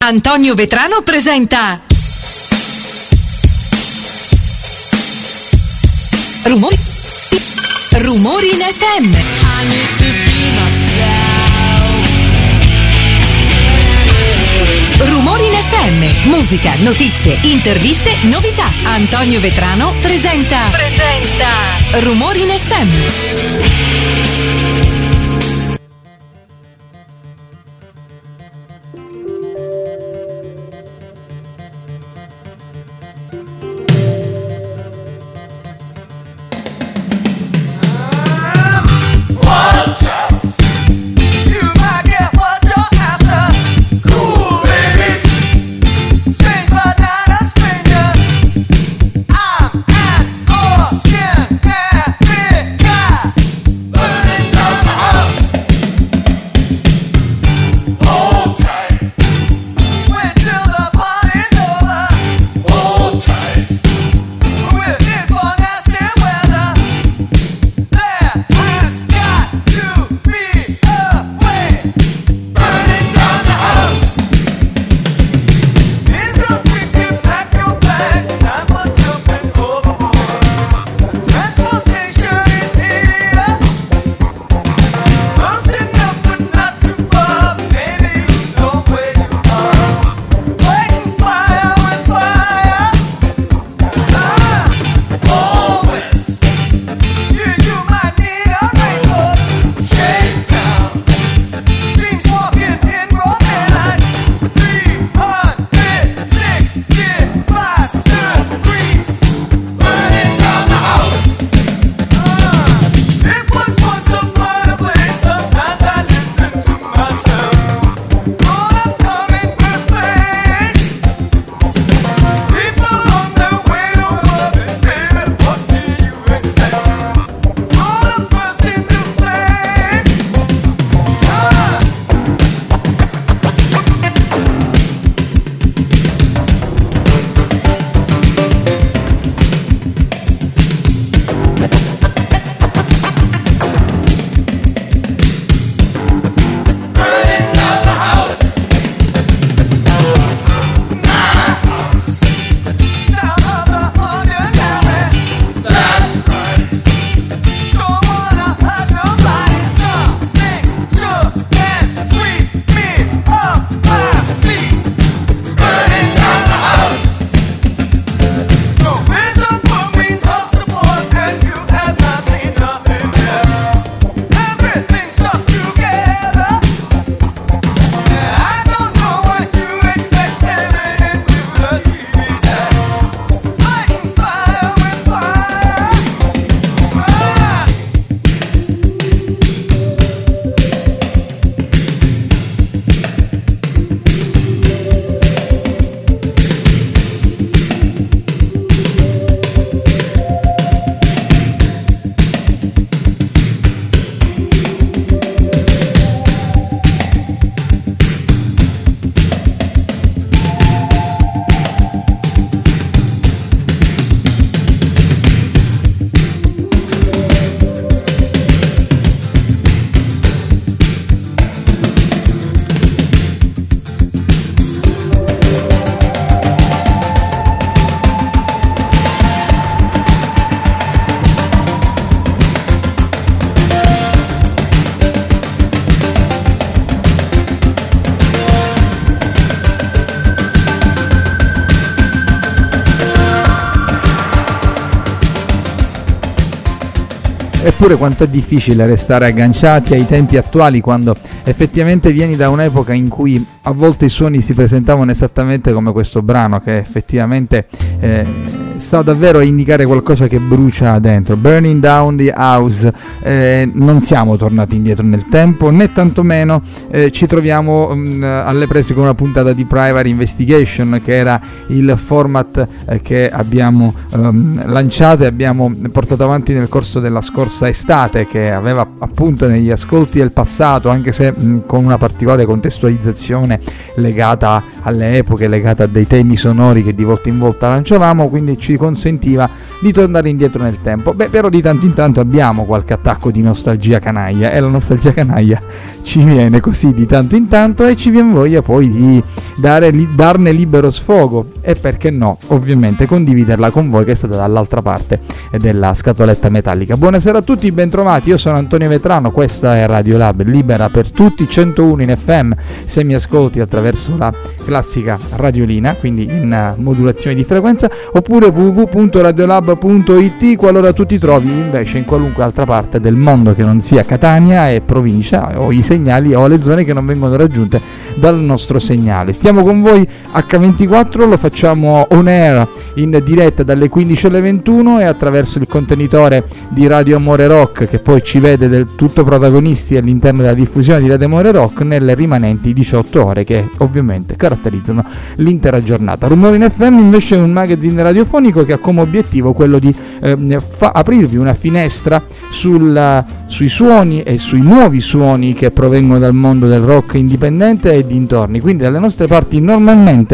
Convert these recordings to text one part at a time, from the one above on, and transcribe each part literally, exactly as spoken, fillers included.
Antonio Vetrano presenta Rumori Rumori in F M. I need to be myself. Rumori in F M, musica, notizie, interviste, novità. Antonio Vetrano presenta Presenta Rumori in F M. Eppure quanto è difficile restare agganciati ai tempi attuali quando effettivamente vieni da un'epoca in cui a volte i suoni si presentavano esattamente come questo brano, che effettivamente eh, sta davvero a indicare qualcosa che brucia dentro. Burning Down the House. Eh, non siamo tornati indietro nel tempo, né tantomeno eh, ci troviamo mh, alle prese con una puntata di Private Investigation, che era il format eh, che abbiamo um, lanciato e abbiamo portato avanti nel corso della scorsa estate, che aveva appunto negli ascolti del passato, anche se mh, con una particolare contestualizzazione legata alle epoche, legata a dei temi sonori che di volta in volta lanciavamo, quindi ci consentiva di tornare indietro nel tempo. Beh, però di tanto in tanto abbiamo qualche attacco di nostalgia canaglia, e la nostalgia canaglia ci viene così di tanto in tanto e ci viene voglia poi di dare, li, darne libero sfogo, e perché no, ovviamente condividerla con voi che state dall'altra parte della scatoletta metallica. Buonasera a tutti, bentrovati, io sono Antonio Vetrano, questa è Radio Lab, libera per tutti, centouno in F M se mi ascolti attraverso la classica radiolina, quindi in uh, modulazione di frequenza, oppure w w w punto radiolab punto i t qualora tu ti trovi invece in qualunque altra parte del mondo che non sia Catania e provincia, o i segnali o le zone che non vengono raggiunte dal nostro segnale. Stiamo con voi acca ventiquattro, lo facciamo on air in diretta dalle quindici alle ventuno e attraverso il contenitore di Radio Amore Rock, che poi ci vede del tutto protagonisti all'interno della diffusione di Radio Amore Rock nelle rimanenti diciotto ore che ovviamente caratterizzano l'intera giornata. Rumore in F M invece è un magazine radiofonico che ha come obiettivo quello di eh, fa- aprirvi una finestra sul, sui suoni e sui nuovi suoni che provengono dal mondo del rock indipendente e dintorni, quindi dalle nostre parti normalmente,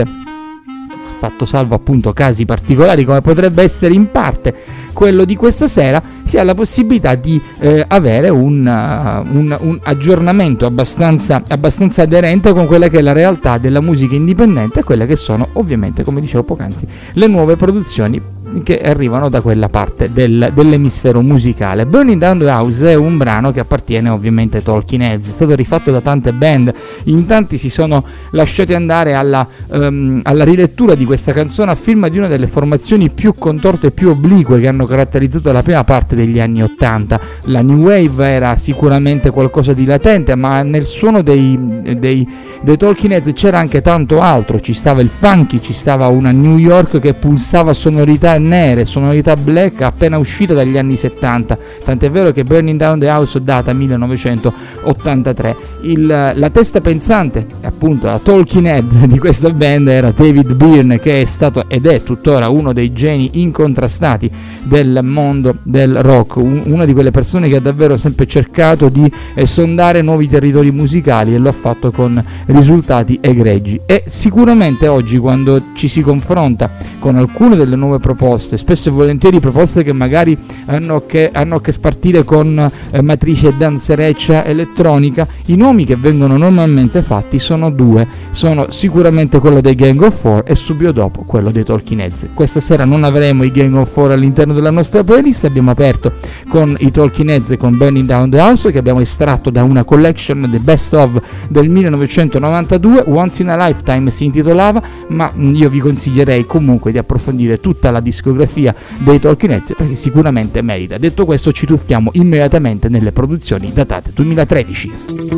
fatto salvo appunto casi particolari come potrebbe essere in parte quello di questa sera, si ha la possibilità di eh, avere un, uh, un, un aggiornamento abbastanza, abbastanza aderente con quella che è la realtà della musica indipendente e quelle che sono ovviamente, come dicevo poc'anzi, le nuove produzioni che arrivano da quella parte del, dell'emisfero musicale. Burning Down the House è un brano che appartiene ovviamente ai Talking Heads, è stato rifatto da tante band, in tanti si sono lasciati andare alla, um, alla rilettura di questa canzone a firma di una delle formazioni più contorte e più oblique che hanno caratterizzato la prima parte degli anni ottanta. La New Wave era sicuramente qualcosa di latente, ma nel suono dei, dei, dei Talking Heads c'era anche tanto altro, ci stava il funky, ci stava una New York che pulsava sonorità nere, sonorità black appena uscita dagli anni settanta, tant'è vero che Burning Down the House data millenovecentottantatré. Il, la testa pensante, appunto la talking head di questa band era David Byrne, che è stato ed è tuttora uno dei geni incontrastati del mondo del rock, un, una di quelle persone che ha davvero sempre cercato di eh, sondare nuovi territori musicali e lo ha fatto con risultati egregi. E sicuramente oggi, quando ci si confronta con alcune delle nuove proposte, spesso e volentieri proposte che magari hanno che, hanno che spartire con eh, matrice danzereccia elettronica, i nomi che vengono normalmente fatti sono due, sono sicuramente quello dei Gang of Four e subito dopo quello dei Talking Heads. Questa sera non avremo i Gang of Four all'interno della nostra playlist, abbiamo aperto con i Talking Heads e con Burning Down the House, che abbiamo estratto da una collection The Best of del millenovecentonovantadue, Once in a Lifetime si intitolava, ma io vi consiglierei comunque di approfondire tutta la discografia dei Talking Heads perché sicuramente merita. Detto questo, ci tuffiamo immediatamente nelle produzioni datate duemilatredici.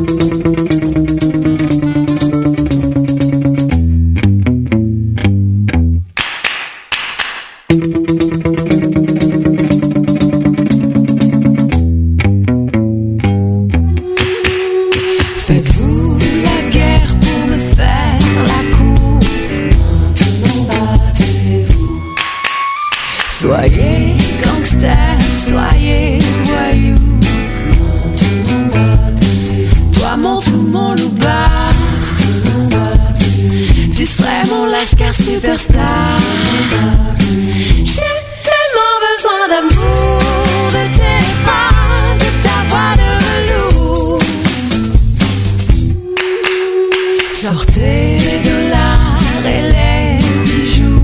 Soyez gangster, soyez voyou. Toi mon tout, mon loup-bas. Tu serais mon lascar superstar. J'ai tellement besoin d'amour, de tes bras, de ta voix de velours. Sortez les dollars et les bijoux.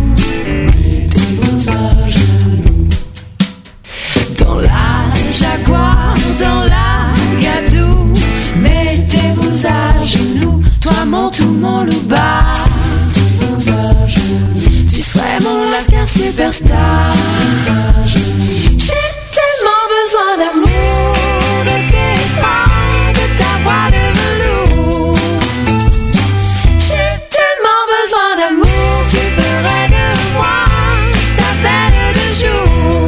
Dans la Jaguar, dans la Gadou, mettez-vous à genoux. Toi mon tout, mon loup-bas. Tu serais mon lascar superstar. J'ai tellement besoin d'amour, de tes bras, de ta voix de velours. J'ai tellement besoin d'amour, tu ferais de moi ta belle de jour.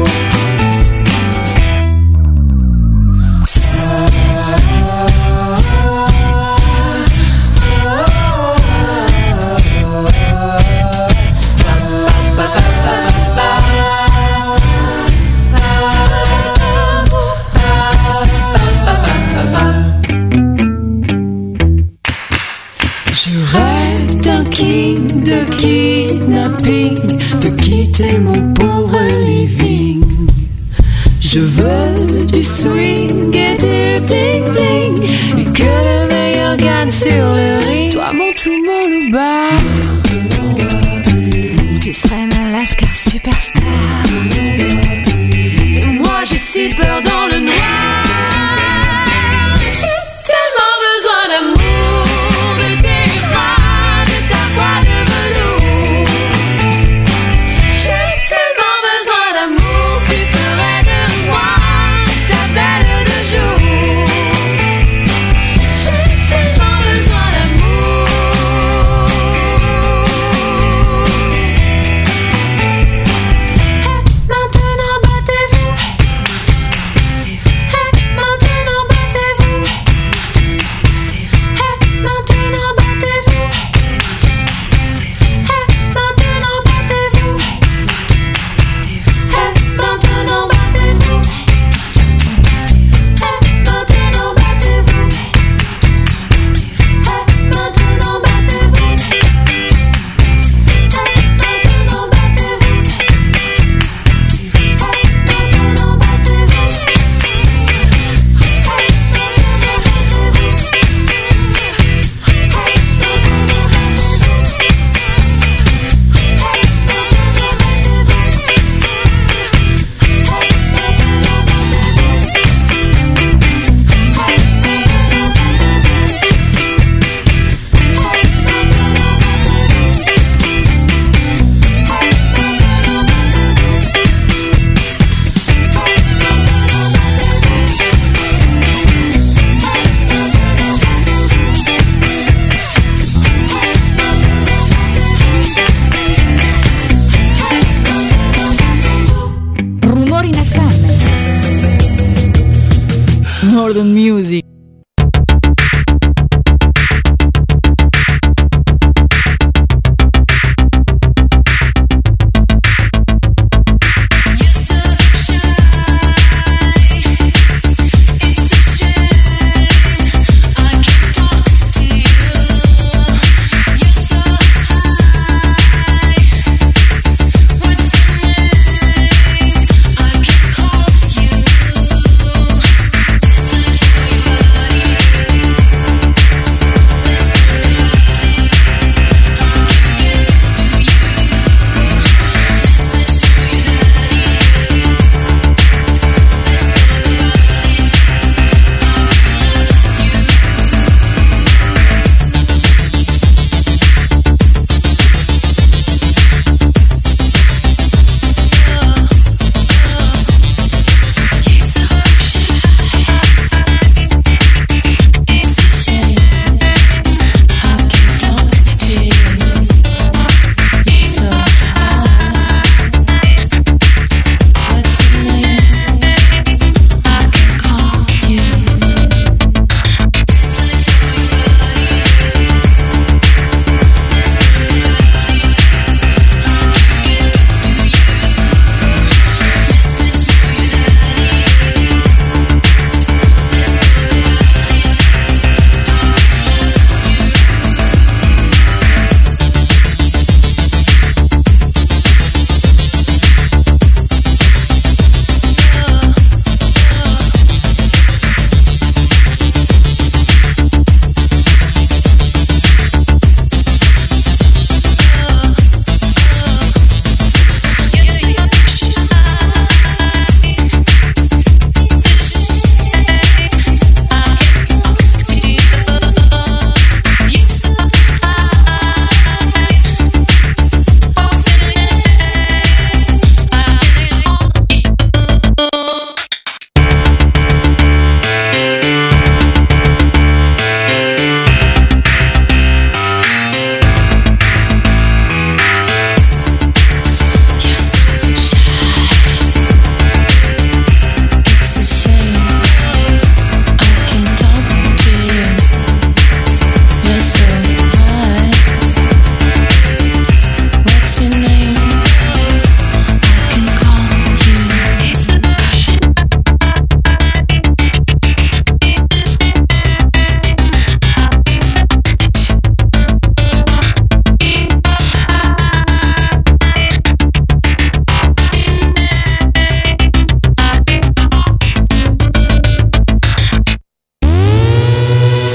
Je rêve d'un king, de kidnapping, de quitter mon pauvre living. Je veux du swing et du bling bling, et que le meilleur gagne sur le ring. Toi mon tout, mon louba, tu serais mon lascar superstar. Et moi j'ai si peur dans le noir. J'ai tellement besoin d'amour, de tes bras, de ta voix de velours. J'ai tellement besoin d'amour, tu ferais de moi ta belle de jour. J'ai tellement besoin d'amour. Hey, maintenant battez-vous. Hey, maintenant battez-vous. Hey, maintenant battez-vous. Hey, maintenant battez-vous. Hey, maintenant battez-vous. Hey, maintenant battez-vous. Hey, maintenant battez-vous. Hey, maintenant battez-vous. Hey, maintenant Rumori in F M. Northern Music. battez-vous.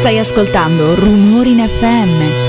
Stai ascoltando Rumori in F M.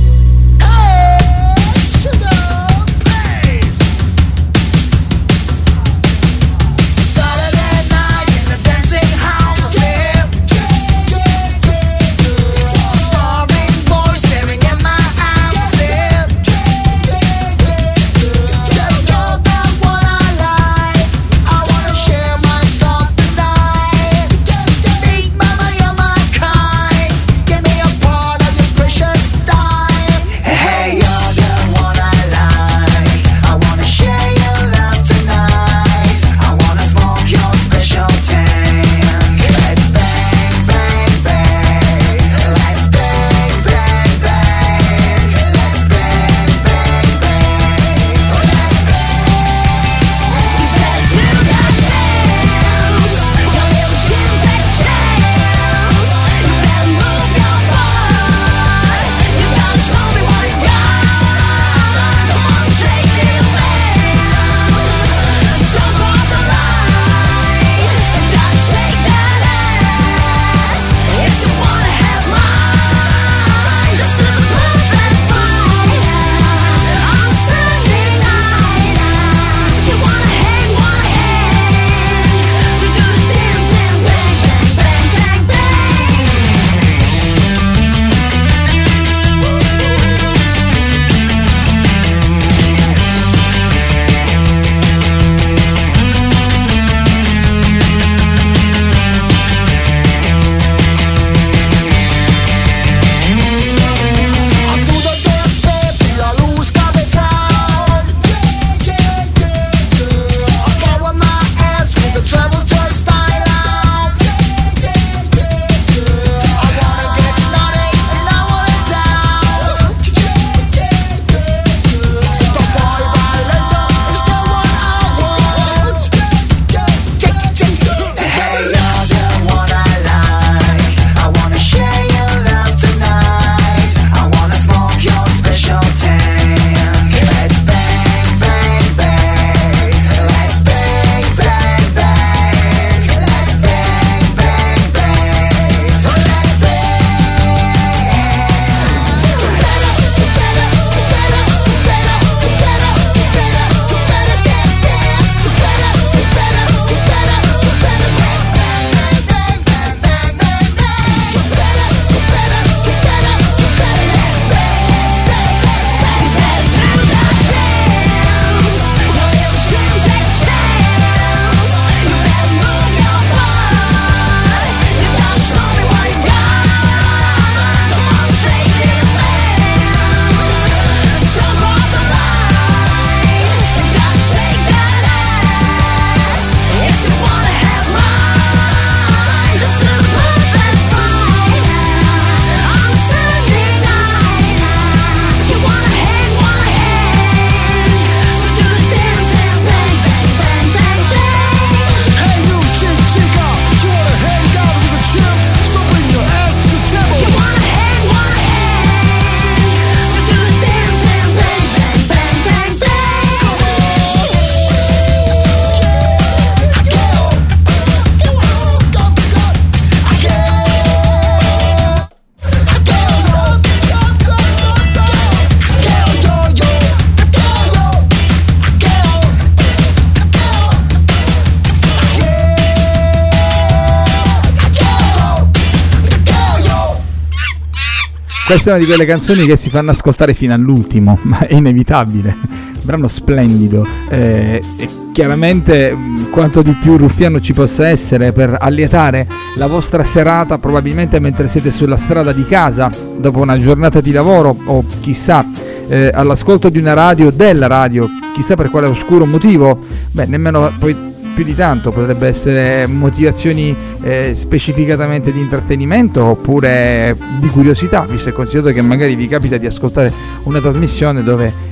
Questa è una di quelle canzoni che si fanno ascoltare fino all'ultimo, ma è inevitabile. Brano splendido, eh, e chiaramente quanto di più ruffiano ci possa essere per allietare la vostra serata, probabilmente mentre siete sulla strada di casa dopo una giornata di lavoro o chissà eh, all'ascolto di una radio, della radio, chissà per quale oscuro motivo, beh nemmeno poi più di tanto, potrebbe essere motivazioni eh, specificatamente di intrattenimento oppure di curiosità, visto e considerato che magari vi capita di ascoltare una trasmissione dove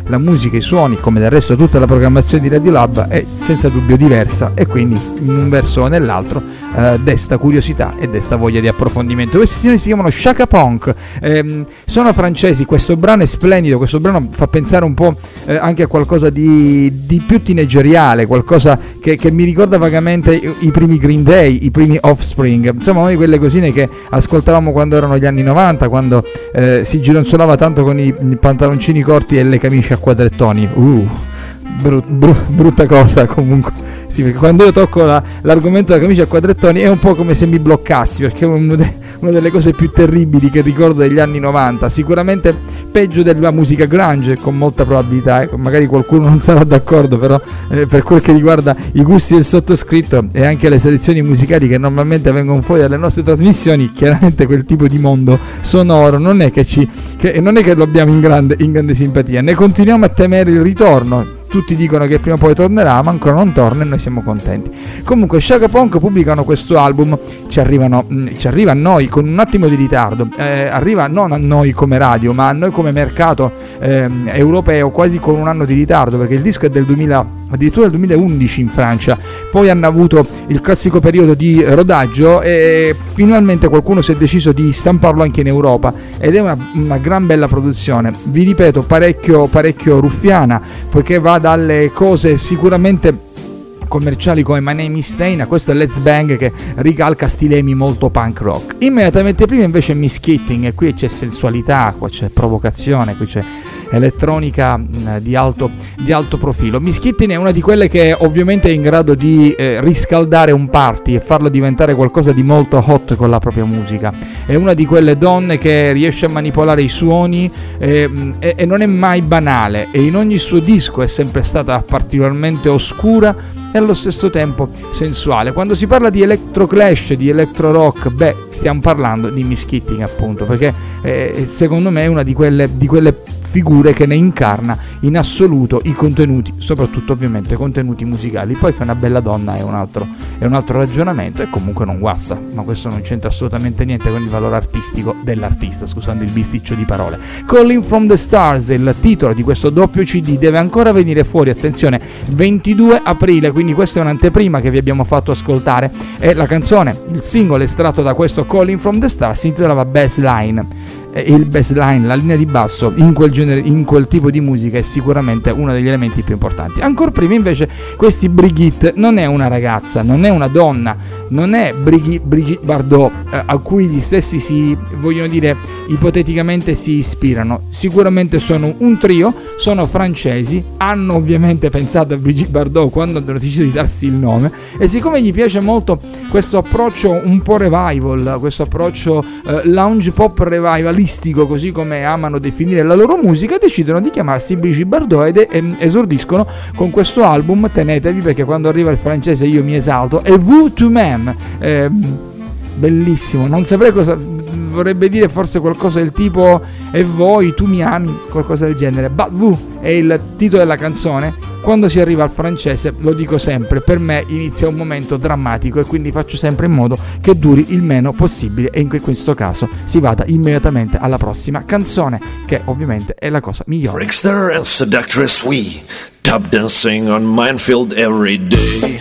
la musica, i suoni, come del resto tutta la programmazione di Radiolab, è senza dubbio diversa e quindi in un verso o nell'altro eh, desta curiosità e desta voglia di approfondimento. Questi signori si chiamano Chaka Ponk, ehm, sono francesi, questo brano è splendido, questo brano fa pensare un po' eh, anche a qualcosa di, di più teenageriale, qualcosa che, che mi ricorda vagamente i, i primi Green Day, i primi Offspring, insomma una di quelle cosine che ascoltavamo quando erano gli anni novanta, quando eh, si gironzolava tanto con i, i pantaloncini corti e le camicie a quadrettoni. Uh, brut, brut, brutta cosa comunque. Sì, perché quando io tocco la, l'argomento della camicia a quadrettoni è un po' come se mi bloccassi, perché è uno de, una delle cose più terribili che ricordo degli anni novanta, sicuramente peggio della musica grunge con molta probabilità, eh. Magari qualcuno non sarà d'accordo, però eh, per quel che riguarda i gusti del sottoscritto e anche le selezioni musicali che normalmente vengono fuori dalle nostre trasmissioni, chiaramente quel tipo di mondo sonoro non è che ci che, non è che lo abbiamo in grande, in grande simpatia, ne continuiamo a temere il ritorno. Tutti dicono che prima o poi tornerà, ma ancora non torna e noi siamo contenti. Comunque Chaka Ponk pubblicano questo album, ci, arrivano, mh, ci arriva a noi con un attimo di ritardo, eh, arriva non a noi come radio, ma a noi come mercato eh, europeo quasi con un anno di ritardo, perché il disco è del duemila, addirittura del duemilaundici in Francia, poi hanno avuto il classico periodo di rodaggio e finalmente qualcuno si è deciso di stamparlo anche in Europa ed è una, una gran bella produzione, vi ripeto, parecchio, parecchio ruffiana, poiché va dalle cose sicuramente commerciali come My Name is Stain a questo Let's Bang che ricalca stilemi molto punk rock. Immediatamente prima invece Miss Keating, e qui c'è sensualità, qua c'è provocazione, qui c'è elettronica mh, di, alto, di alto profilo. Miss Keating è una di quelle che ovviamente è in grado di eh, riscaldare un party e farlo diventare qualcosa di molto hot con la propria musica. È una di quelle donne che riesce a manipolare i suoni eh, mh, e, e non è mai banale, e in ogni suo disco è sempre stata particolarmente oscura e allo stesso tempo sensuale. Quando si parla di electro clash, di electro rock, beh, stiamo parlando di Miss Keating appunto, perché eh, secondo me è una di quelle, di quelle figure che ne incarna in assoluto i contenuti, soprattutto ovviamente contenuti musicali. Poi che è una bella donna è un altro, è un altro ragionamento e comunque non guasta, ma questo non c'entra assolutamente niente con il valore artistico dell'artista, scusando il bisticcio di parole. Calling from the Stars, il titolo di questo doppio C D, deve ancora venire fuori, attenzione, ventidue aprile, quindi questa è un'anteprima che vi abbiamo fatto ascoltare, e la canzone, il singolo estratto da questo Calling from the Stars si intitolava Bassline. Il bassline, la linea di basso in quel genere, in quel tipo di musica è sicuramente uno degli elementi più importanti. Ancora prima invece questi Brigitte non è una ragazza, non è una donna, non è Brighi, Brigitte Bardot eh, a cui gli stessi si vogliono dire ipoteticamente si ispirano. Sicuramente sono un trio, sono francesi, hanno ovviamente pensato a Brigitte Bardot quando hanno deciso di darsi il nome, e siccome gli piace molto questo approccio un po' revival, questo approccio eh, lounge pop revival, così come amano definire la loro musica, decidono di chiamarsi Brigitte Bardot ed e, esordiscono con questo album. Tenetevi, perché quando arriva il francese io mi esalto. E Vous tu m'aimes, eh, bellissimo, non saprei cosa vorrebbe dire, forse qualcosa del tipo e voi tu mi ami, qualcosa del genere. But vous è il titolo della canzone. Quando si arriva al francese, lo dico sempre, per me inizia un momento drammatico e quindi faccio sempre in modo che duri il meno possibile, e in questo caso si vada immediatamente alla prossima canzone, che ovviamente è la cosa migliore. Trickster and seductress we, tap dancing on minefield every day,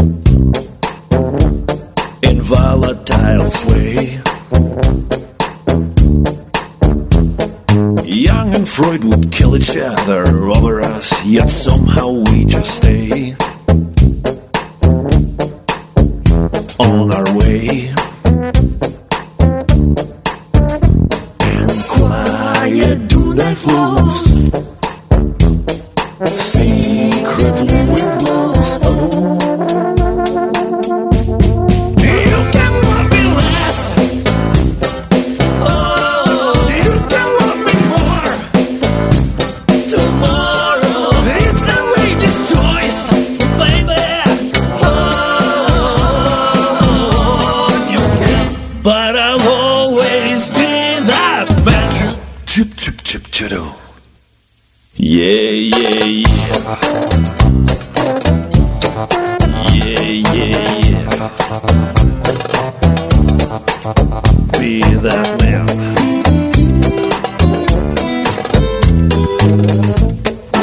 in volatile sway. Young and Freud would kill each other over us, yet somehow we just stay on our way. And quiet do thy flows, secretly with blows. Oh, chip chip chip chitto. Yeah, yeah, yeah. Yeah, yeah, yeah. Be that man.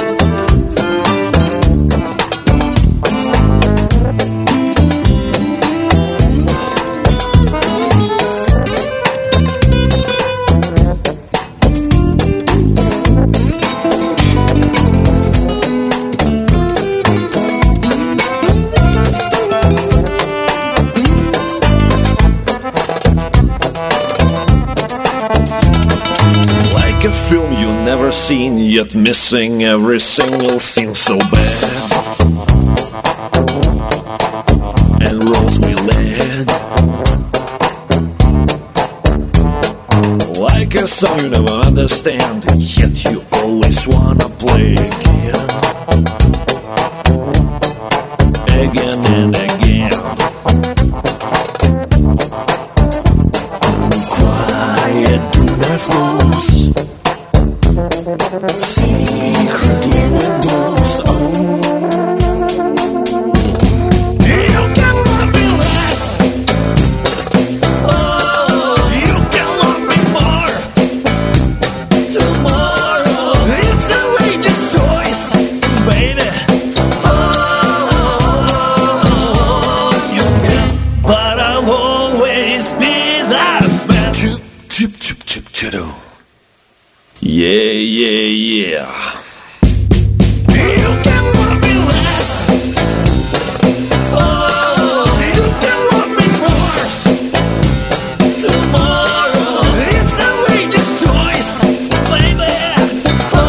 yet missing every single scene so bad. And roles we led, like a song you never understand, yet you always wanna play again, again and again. Oh, quiet, do not lose, secretly when goes on. You can love me less, oh, you can love me more. Tomorrow, it's a outrageous choice, baby. Oh, you can, but I'll always be that man. Chip, chip, chip, chip, chitto. Yeah, yeah, yeah. You can love me less, oh, you can love me more. Tomorrow, it's an outrageous choice, baby. Oh,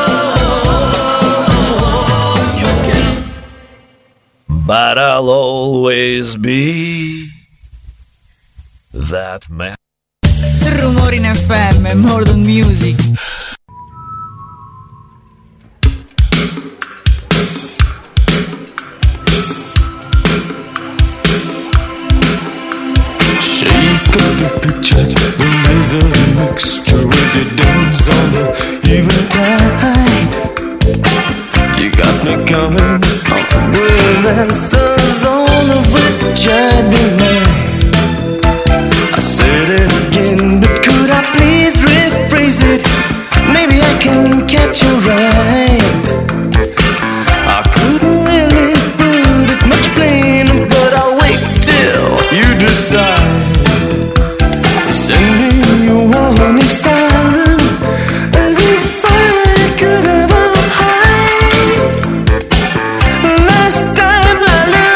you can, but I'll always be that man. Rumori in F M, Modern Music. Shake up the picture, the laser mixture with your dance on the eventide. You got me coming with answers all of which I deny. I said it again, but could I please rephrase it? Maybe I can catch you right. I couldn't really put it much plainer, but I'll wait till you decide. Send me your warning sign, as if I could ever hide. Last time I learned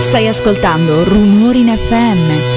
Stai ascoltando Rumori in F M.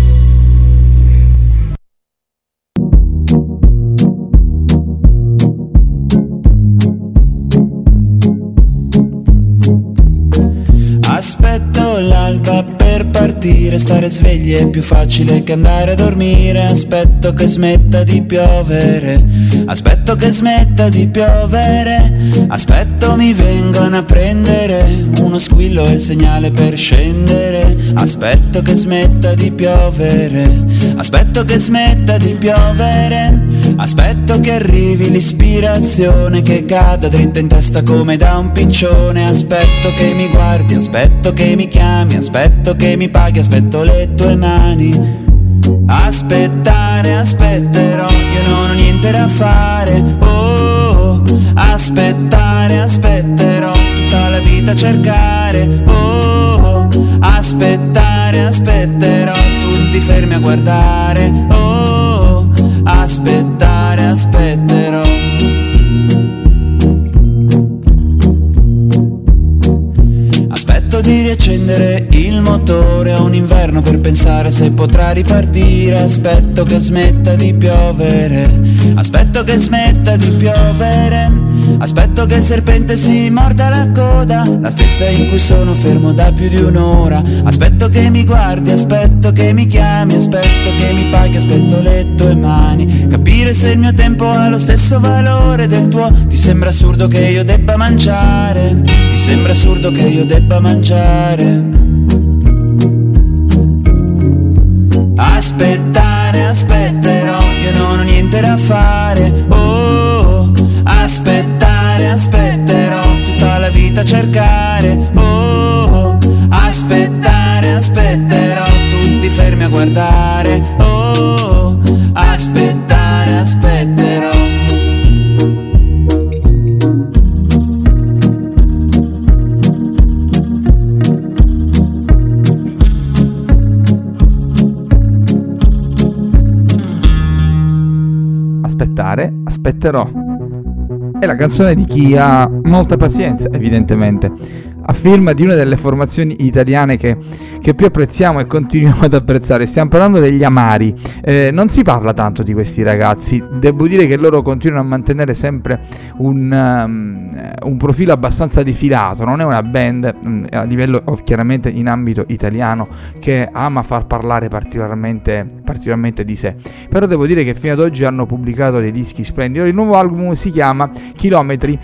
Aspetto l'alba per partire, stare svegli è più facile che andare a dormire. Aspetto che smetta di piovere, aspetto che smetta di piovere. Aspetto mi vengano a prendere, uno squillo è il segnale per scendere. Aspetto che smetta di piovere, aspetto che smetta di piovere. Aspetto che arrivi l'ispirazione, che cada dritta in testa come da un piccione. Aspetto che mi guardi, aspetto che mi chiami, aspetto che mi paghi, aspetto le tue mani. Aspettare, aspetterò, io non ho niente da fare. Oh, aspettare, aspetterò, tutta la vita a cercare. Oh, aspettare, aspetterò, tutti fermi a guardare. Oh, aspettare, aspetterò. Aspetto di riaccendere il motore, ho un inverno per pensare se potrà ripartire. Aspetto che smetta di piovere, aspetto che smetta di piovere. Aspetto che il serpente si morda la coda, la stessa in cui sono fermo da più di un'ora. Aspetto che mi guardi, aspetto che mi chiami, aspetto che mi paghi, aspetto le tue mani. Capire se il mio tempo ha lo stesso valore del tuo. Ti sembra assurdo che io debba mangiare, ti sembra assurdo che io debba mangiare. Aspettare, aspetterò, io non ho niente da fare. Oh, aspettare, aspetterò, tutta la vita a cercare. Oh, aspettare, aspetterò, tutti fermi a guardare. Oh, aspettare, aspetterò. Aspettare, aspetterò. È la canzone di chi ha molta pazienza, evidentemente, a firma di una delle formazioni italiane che, che più apprezziamo e continuiamo ad apprezzare. Stiamo parlando degli Amari. Eh, non si parla tanto di questi ragazzi, devo dire che loro continuano a mantenere sempre un, um, un profilo abbastanza defilato. Non è una band um, a livello, oh, chiaramente in ambito italiano, che ama far parlare particolarmente, particolarmente di sé, però devo dire che fino ad oggi hanno pubblicato dei dischi splendidi. Il nuovo album si chiama Chilometri,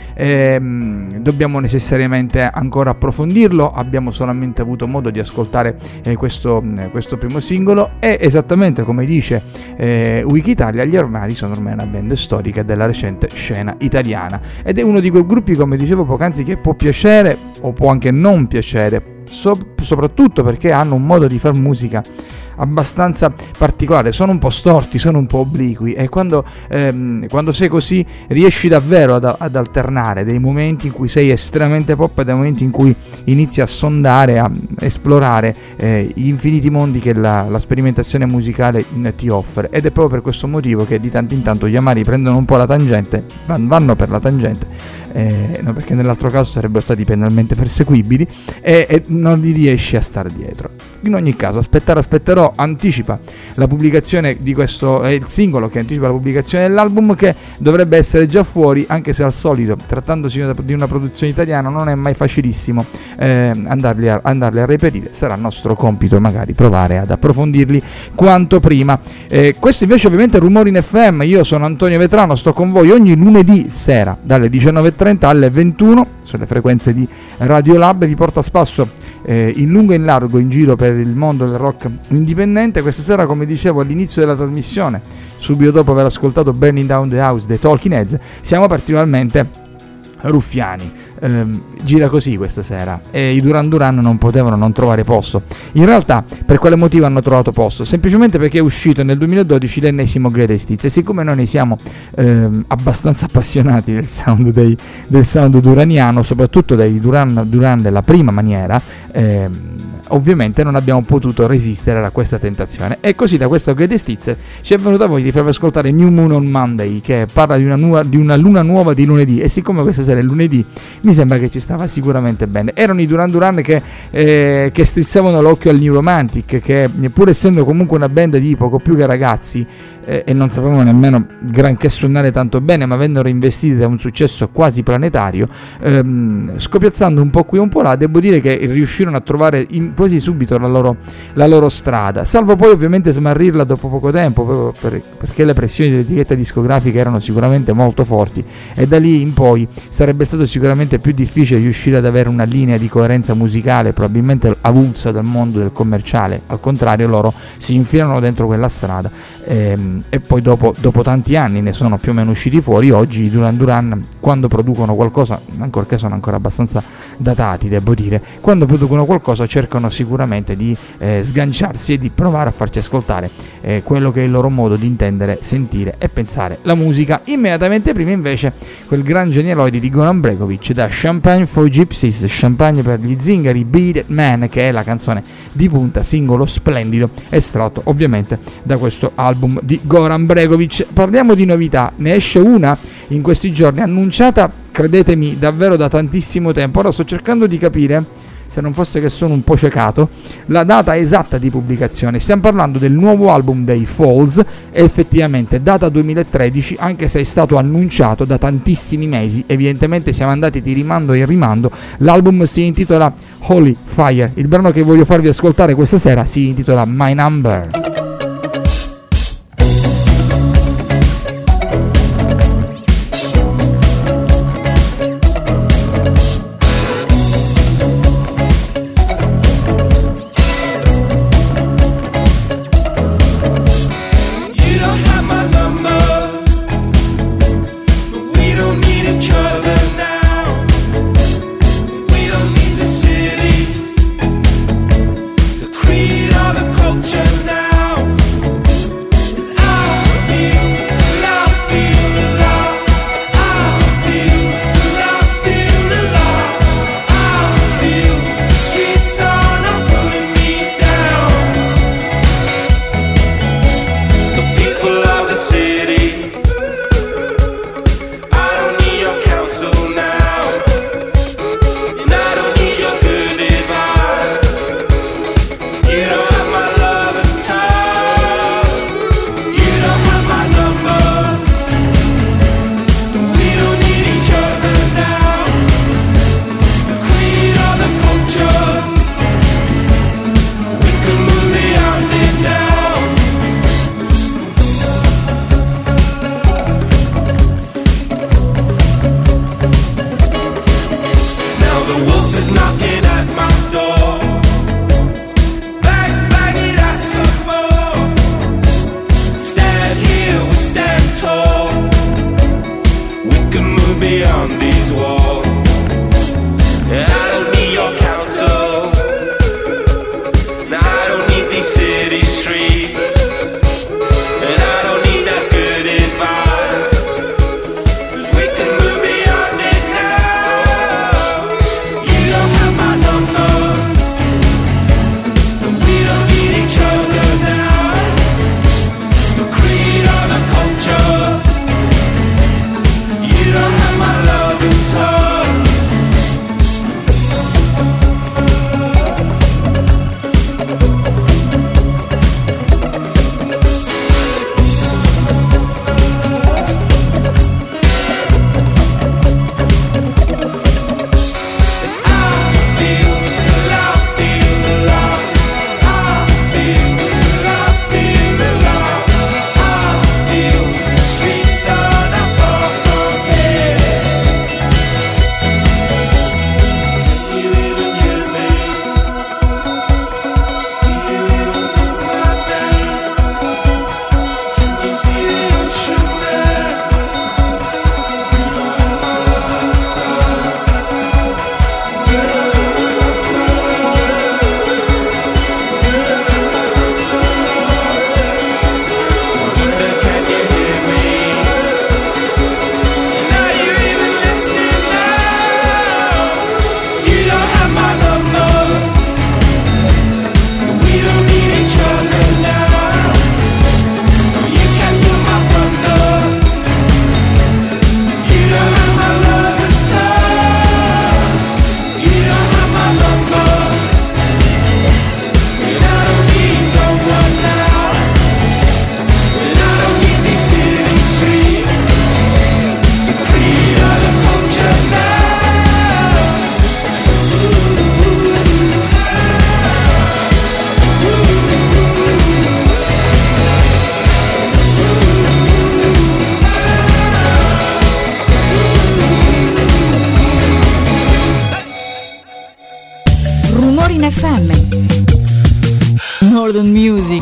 ehm, dobbiamo necessariamente ancora approfondirlo, abbiamo solamente avuto modo di ascoltare eh, questo, eh, questo primo singolo, e esattamente come dice eh, Wikitalia, gli Amari sono ormai una band storica della recente scena italiana, ed è uno di quei gruppi, come dicevo poc'anzi, che può piacere o può anche non piacere, so- soprattutto perché hanno un modo di far musica abbastanza particolare, sono un po' storti, sono un po' obliqui, e quando, ehm, quando sei così riesci davvero ad, ad alternare dei momenti in cui sei estremamente pop e dei momenti in cui inizi a sondare, a esplorare eh, gli infiniti mondi che la, la sperimentazione musicale ti offre. Ed è proprio per questo motivo che di tanto in tanto gli Amari prendono un po' la tangente, vanno per la tangente, eh, no, perché nell'altro caso sarebbero stati penalmente perseguibili, e, e non li riesci a star dietro. In ogni caso, Aspettare, aspetterò anticipa la pubblicazione di questo, è il singolo che anticipa la pubblicazione dell'album, che dovrebbe essere già fuori, anche se al solito, trattandosi di una produzione italiana, non è mai facilissimo eh, andarli, a, andarli a reperire. Sarà nostro compito magari provare ad approfondirli quanto prima. Eh, questo invece ovviamente è Rumori in F M, io sono Antonio Vetrano, sto con voi ogni lunedì sera dalle diciannove e trenta alle ventuno sulle frequenze di Radio Lab, vi porto a spasso Eh, in lungo e in largo in giro per il mondo del rock indipendente. Questa sera, come dicevo all'inizio della trasmissione, subito dopo aver ascoltato Burning Down the House dei Talking Heads, siamo particolarmente ruffiani. Eh, gira così questa sera, e i Duran Duran non potevano non trovare posto. In realtà, per quale motivo hanno trovato posto? Semplicemente perché è uscito nel duemiladodici l'ennesimo Greatest Hits, e siccome noi ne siamo eh, abbastanza appassionati del sound, dei, del sound duraniano, soprattutto dei Duran Duran della prima maniera, eh, ovviamente non abbiamo potuto resistere a questa tentazione, e così da questo Greatest Hits ci è venuta voglia di farvi ascoltare New Moon on Monday, che parla di una, nu- di una luna nuova di lunedì, e siccome questa sera è lunedì mi sembra che ci stava sicuramente bene. Erano i Duran Duran che, eh, che strizzavano l'occhio al New Romantic, che pur essendo comunque una band di poco più che ragazzi eh, e non sapevano nemmeno granché suonare tanto bene, ma vennero investiti da un successo quasi planetario, ehm, scopiazzando un po' qui e un po' là, devo dire che riuscirono a trovare in, quasi subito la loro, la loro strada, salvo poi ovviamente smarrirla dopo poco tempo, per, perché le pressioni dell'etichetta discografica erano sicuramente molto forti, e da lì in poi sarebbe stato sicuramente più difficile riuscire ad avere una linea di coerenza musicale, probabilmente avulsa dal mondo del commerciale. Al contrario, loro si infilano dentro quella strada, ehm, e poi dopo, dopo tanti anni ne sono più o meno usciti fuori. Oggi i Duran Duran, quando producono qualcosa, ancorché sono ancora abbastanza datati devo dire, quando producono qualcosa cercano sicuramente di eh, sganciarsi e di provare a farci ascoltare eh, quello che è il loro modo di intendere, sentire e pensare la musica. Immediatamente prima invece quel gran genialoide di Goran Bregovic da Champagne for Gypsies, Champagne per gli zingari, Be That Man, che è la canzone di punta, singolo splendido estratto ovviamente da questo album di Goran Bregovic. Parliamo di novità, ne esce una in questi giorni, annunciata credetemi davvero da tantissimo tempo. Ora sto cercando di capire, se non fosse che sono un po' ciecato, la data esatta di pubblicazione. Stiamo parlando del nuovo album dei Falls, effettivamente data duemilatredici, anche se è stato annunciato da tantissimi mesi. Evidentemente siamo andati di rimando in rimando. L'album si intitola Holy Fire, il brano che voglio farvi ascoltare questa sera si intitola My Number. Now F M. Northern Music.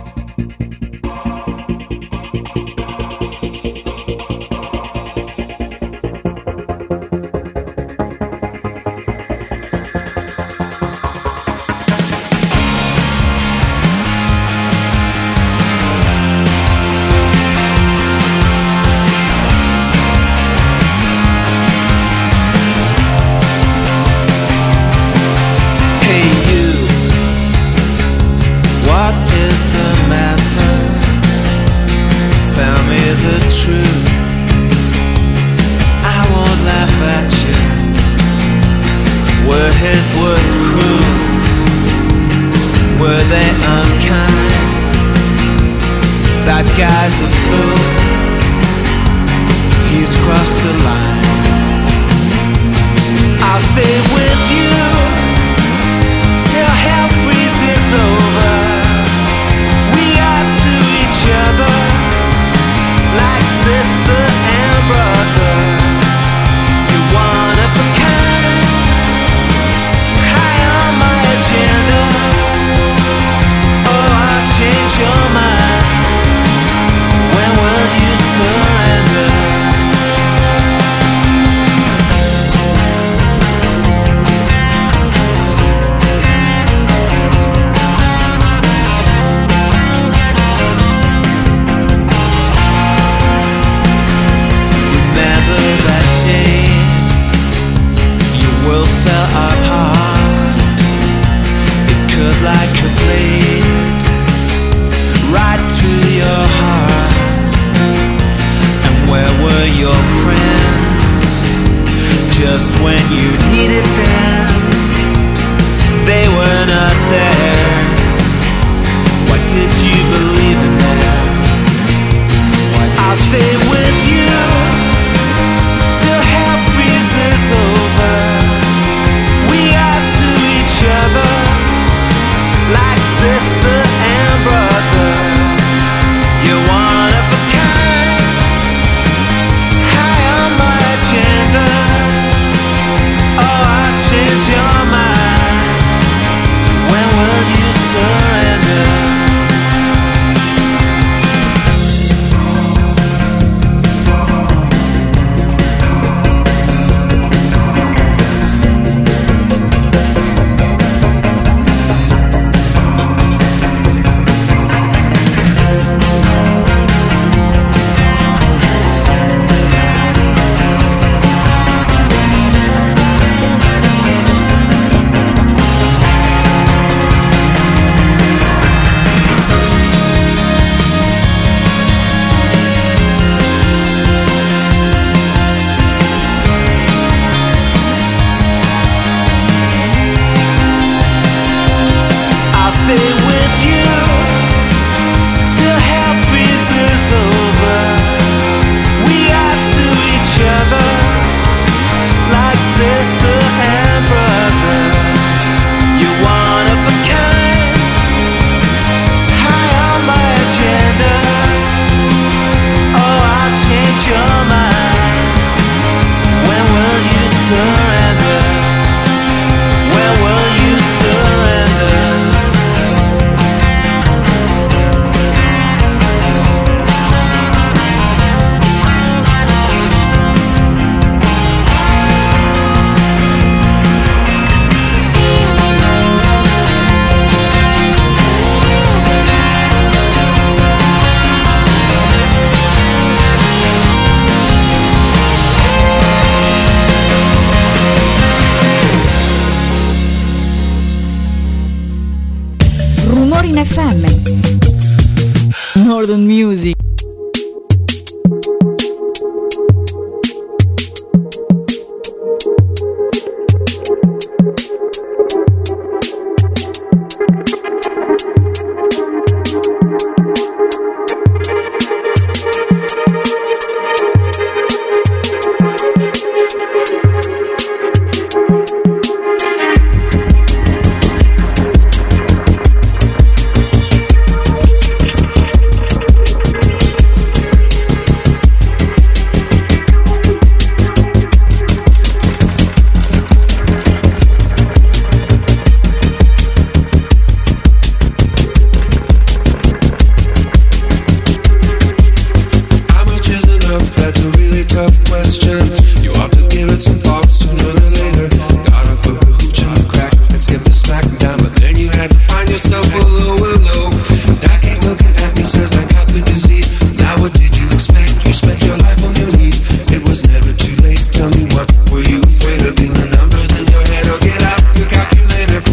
F M. Northern Music. tough, that's a really tough question. You ought to give it some thought sooner than later. Got off of the hooch in the crack and skipped the smack down, but then you had to find yourself a lower low. Doc ain't looking at me, says I got the disease. Now what did you expect? You spent your life on your knees. It was never too late. Tell me what were you afraid of? Feel the numbers in your head or get out your calculator.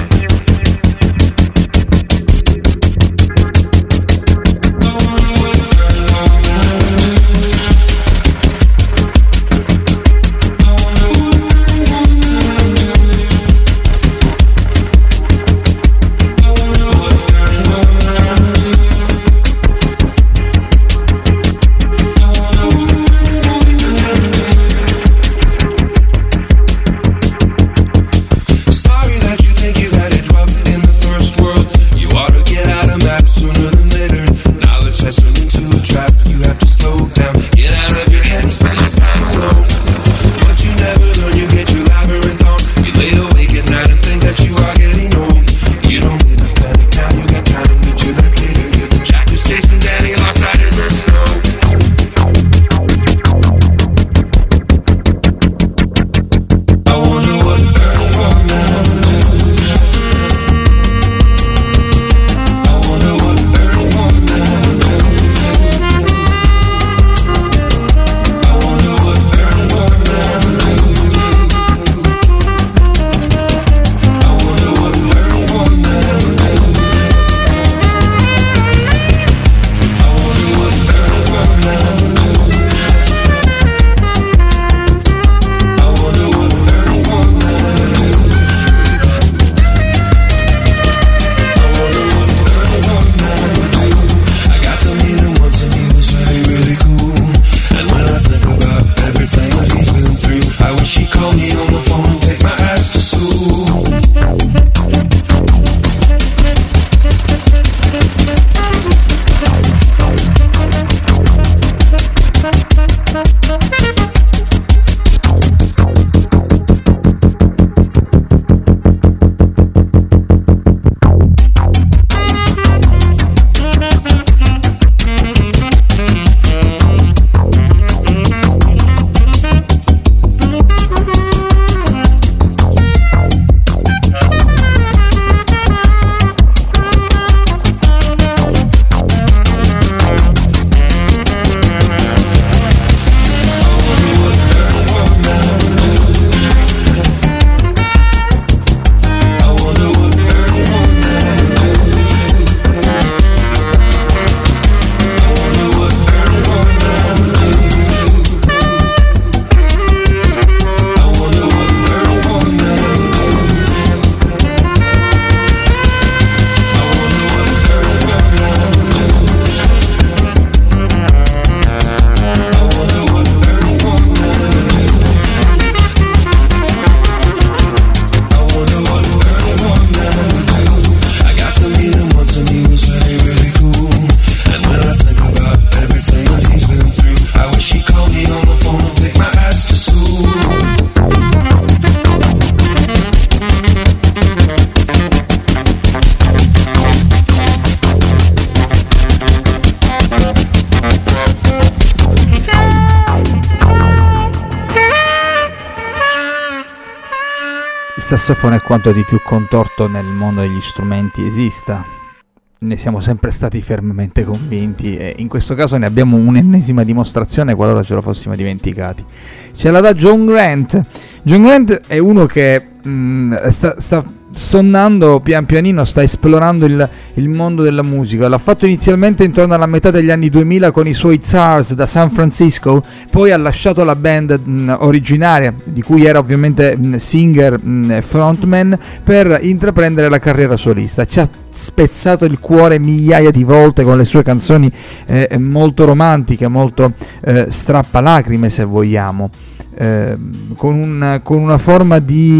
Il sassofono è quanto di più contorto nel mondo degli strumenti esista. Ne siamo sempre stati fermamente convinti e in questo caso ne abbiamo un'ennesima dimostrazione qualora ce lo fossimo dimenticati. Ce la dà John Grant. John Grant è uno che mh, sta, sta sonnando pian pianino, sta esplorando il, il mondo della musica. L'ha fatto inizialmente intorno alla metà degli anni duemila con i suoi Tsars da San Francisco, poi ha lasciato la band mh, originaria, di cui era ovviamente mh, singer e frontman, per intraprendere la carriera solista. Ci ha spezzato il cuore migliaia di volte con le sue canzoni eh, molto romantiche, molto eh, strappalacrime se vogliamo. Eh, con, un, con una forma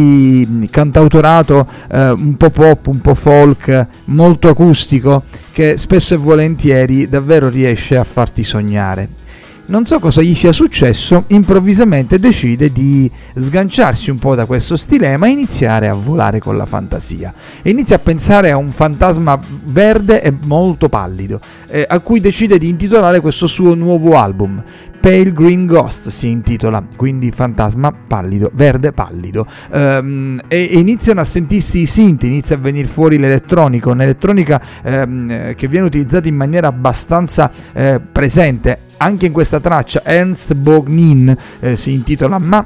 di cantautorato eh, un po' pop, un po' folk, molto acustico, che spesso e volentieri davvero riesce a farti sognare. non so cosa gli sia successo, improvvisamente decide di sganciarsi un po' da questo stilema e iniziare a volare con la fantasia. E inizia a pensare a un fantasma verde e molto pallido, eh, a cui decide di intitolare questo suo nuovo album. Pale Green Ghost si intitola, quindi fantasma pallido, verde pallido, ehm, e, e iniziano a sentirsi i synth, inizia a venire fuori l'elettronico, un'elettronica ehm, che viene utilizzata in maniera abbastanza eh, presente anche in questa traccia. Ernst Bognin eh, si intitola, ma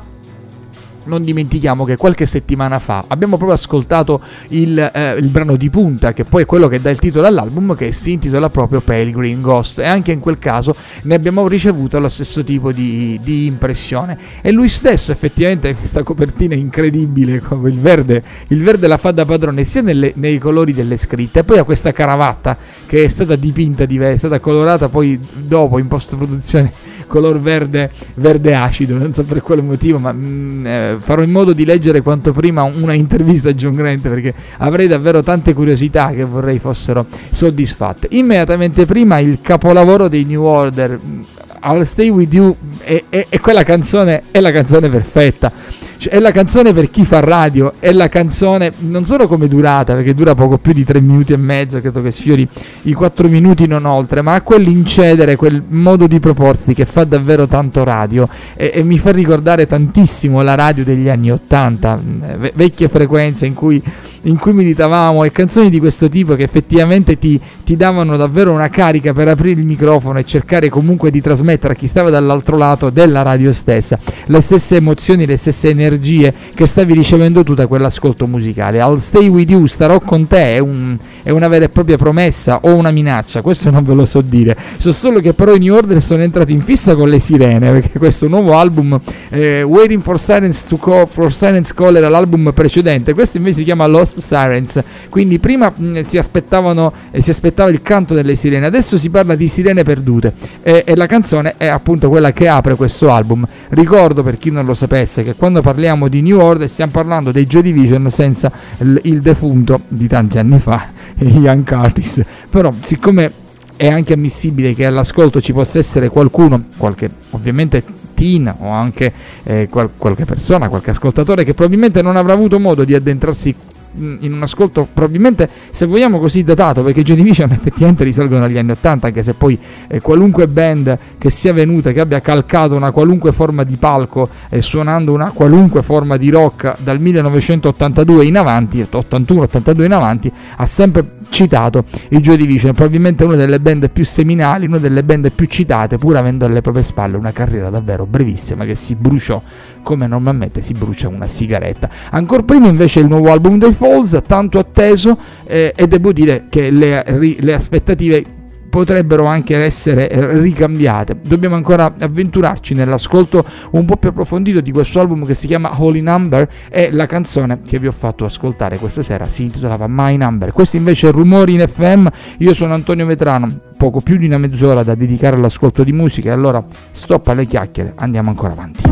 non dimentichiamo che qualche settimana fa abbiamo proprio ascoltato il, eh, il brano di punta, che poi è quello che dà il titolo all'album, che si intitola proprio Pale Green Ghost, e anche in quel caso ne abbiamo ricevuto lo stesso tipo di, di impressione. E lui stesso effettivamente, questa copertina è incredibile, come il verde, il verde la fa da padrone sia nelle, nei colori delle scritte, e poi ha questa cravatta che è stata dipinta, è stata colorata poi dopo in post produzione color verde, verde acido, non so per quale motivo, ma mh, eh, farò in modo di leggere quanto prima una intervista a John Grant, perché avrei davvero tante curiosità che vorrei fossero soddisfatte. Immediatamente prima il capolavoro dei New Order, I'll Stay With You, e, e, e quella canzone è la canzone perfetta. Cioè, è la canzone per chi fa radio, è la canzone non solo come durata, perché dura poco più di tre minuti e mezzo, credo che sfiori i quattro minuti non oltre, ma ha quell'incedere, quel modo di proporsi che fa davvero tanto radio, e, e mi fa ricordare tantissimo la radio degli anni ottanta, ve- vecchie frequenze in cui in cui militavamo, e canzoni di questo tipo che effettivamente ti, ti davano davvero una carica per aprire il microfono e cercare comunque di trasmettere a chi stava dall'altro lato della radio stessa le stesse emozioni, le stesse energie che stavi ricevendo tu da quell'ascolto musicale. I'll Stay With You, starò con te, è, un, è una vera e propria promessa o una minaccia, questo non ve lo so dire. So solo che però i New Order sono entrati in fissa con le sirene, perché questo nuovo album, eh, Waiting for Silence to Call, for Silence Call, era l'album precedente, questo invece si chiama Lost Sirens, quindi prima mh, si aspettavano eh, si aspettava il canto delle sirene, adesso si parla di sirene perdute, e, e la canzone è appunto quella che apre questo album. Ricordo, per chi non lo sapesse, che quando parliamo di New Order stiamo parlando dei Joy Division senza il, il defunto di tanti anni fa, Ian Curtis, però siccome è anche ammissibile che all'ascolto ci possa essere qualcuno, qualche ovviamente teen o anche eh, qual- qualche persona, qualche ascoltatore che probabilmente non avrà avuto modo di addentrarsi in un ascolto probabilmente, se vogliamo, così datato, perché i Joy Division effettivamente risalgono agli anni ottanta, anche se poi eh, qualunque band che sia venuta, che abbia calcato una qualunque forma di palco e eh, suonando una qualunque forma di rock dal millenovecentottantadue in avanti, ottantuno ottantadue in avanti, ha sempre citato i Joy Division, probabilmente una delle band più seminali, una delle band più citate, pur avendo alle proprie spalle una carriera davvero brevissima che si bruciò come normalmente si brucia una sigaretta. Ancora prima invece il nuovo album dei Falls, tanto atteso, eh, e devo dire che le, le aspettative potrebbero anche essere ricambiate. Dobbiamo ancora avventurarci nell'ascolto un po' più approfondito di questo album che si chiama Holy Number, e la canzone che vi ho fatto ascoltare questa sera si intitolava My Number. Questo invece è Rumori in F M, io sono Antonio Vetrano, poco più di una mezz'ora da dedicare all'ascolto di musica, e allora stop alle chiacchiere, andiamo ancora avanti.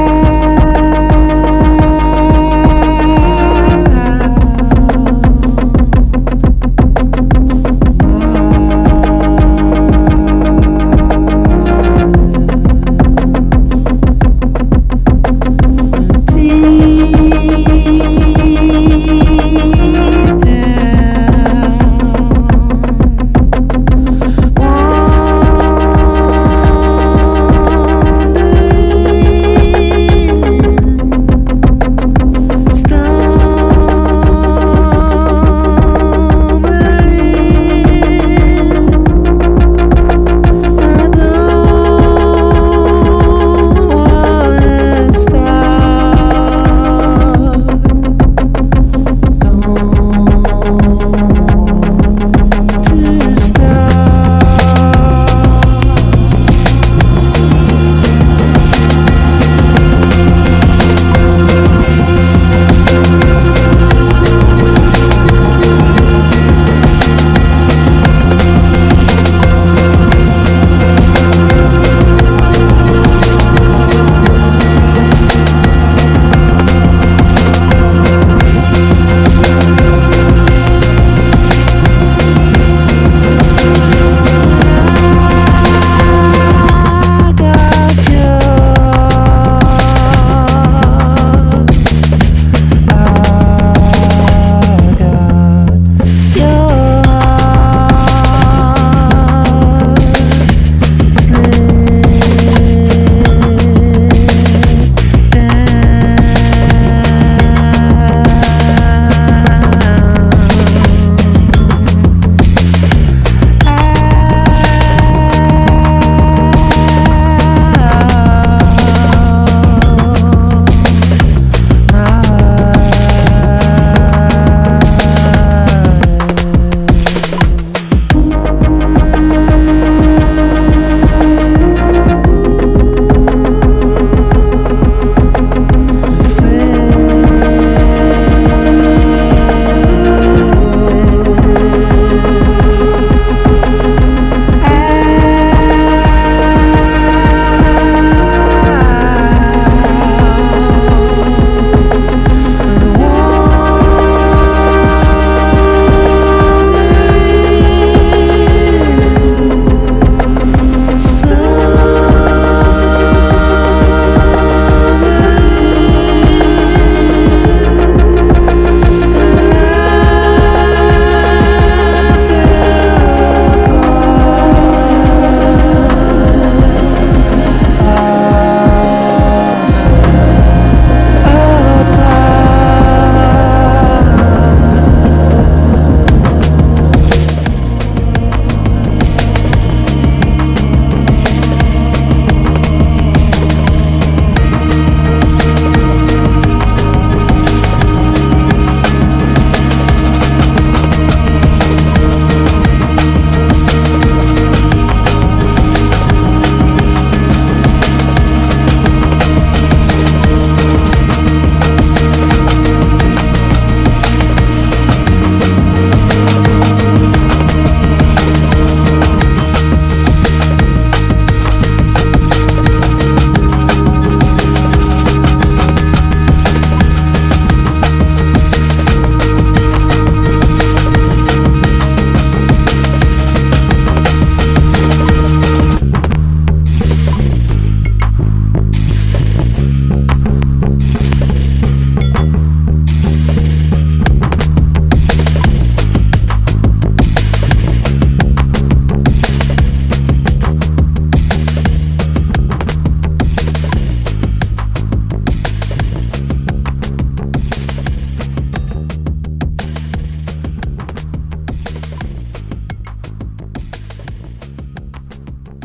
I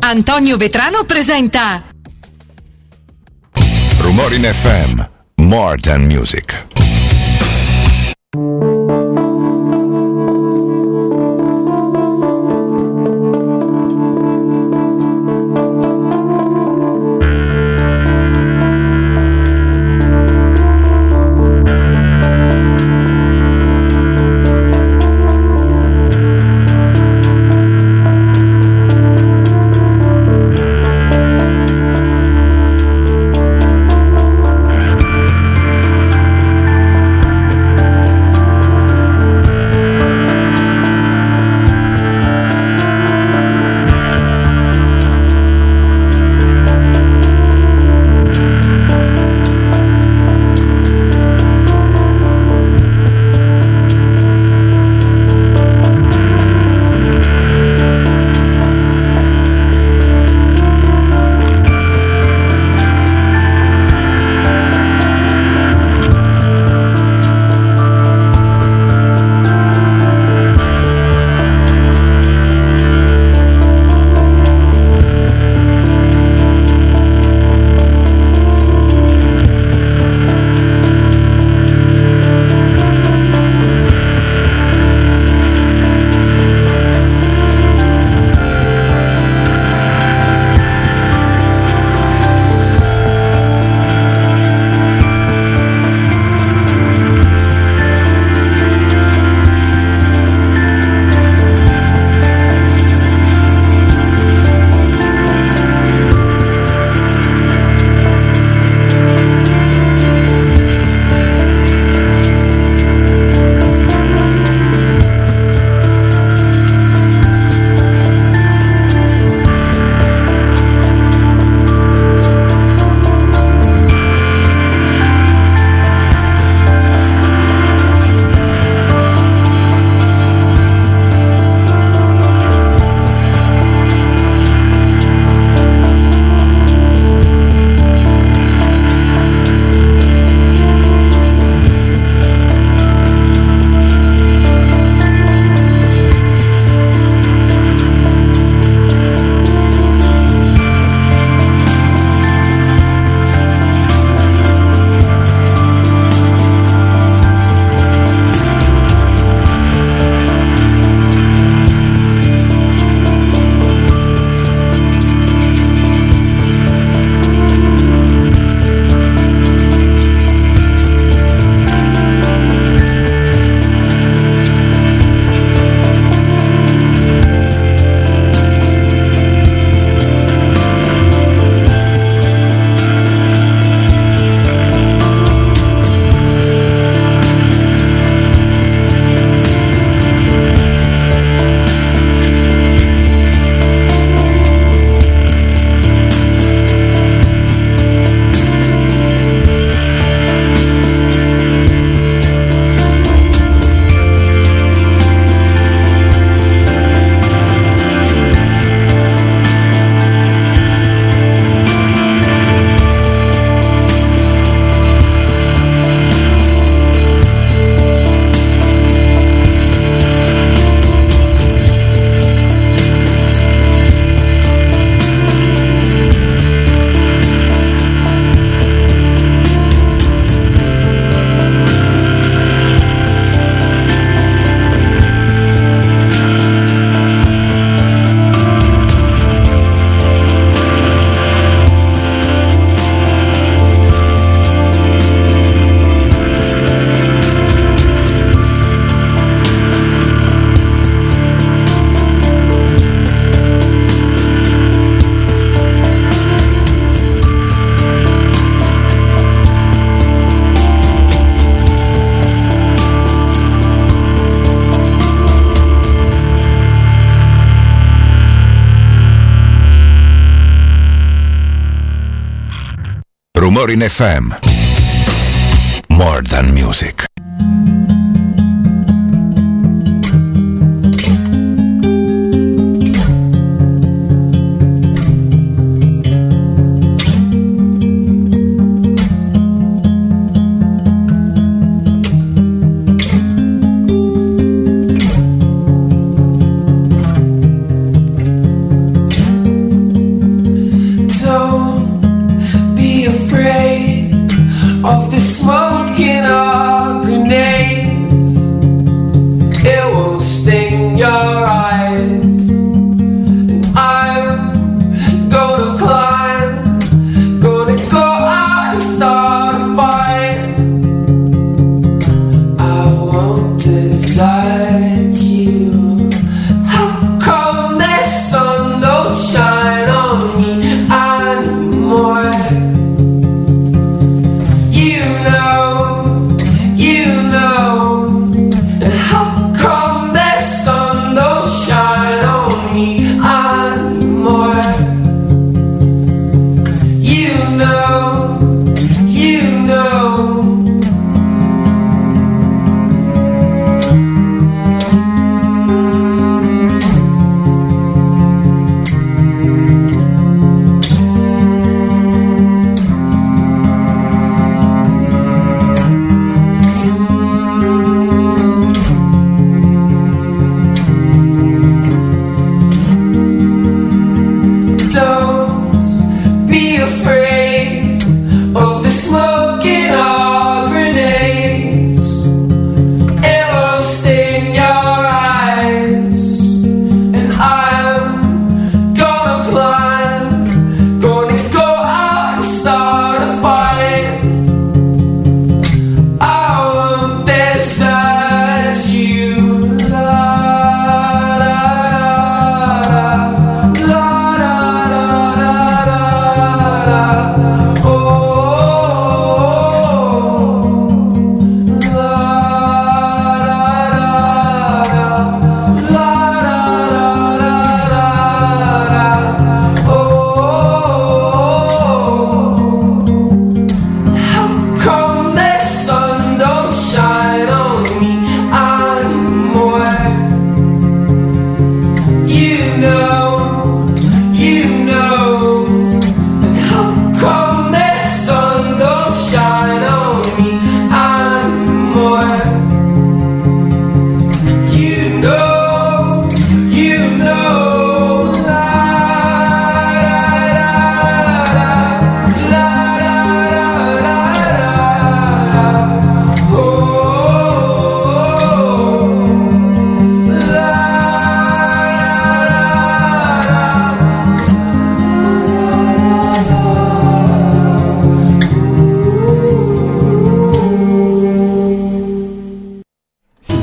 Antonio Vetrano presenta Rumori in F M, More Than Music. Rumori in F M. More Than Music.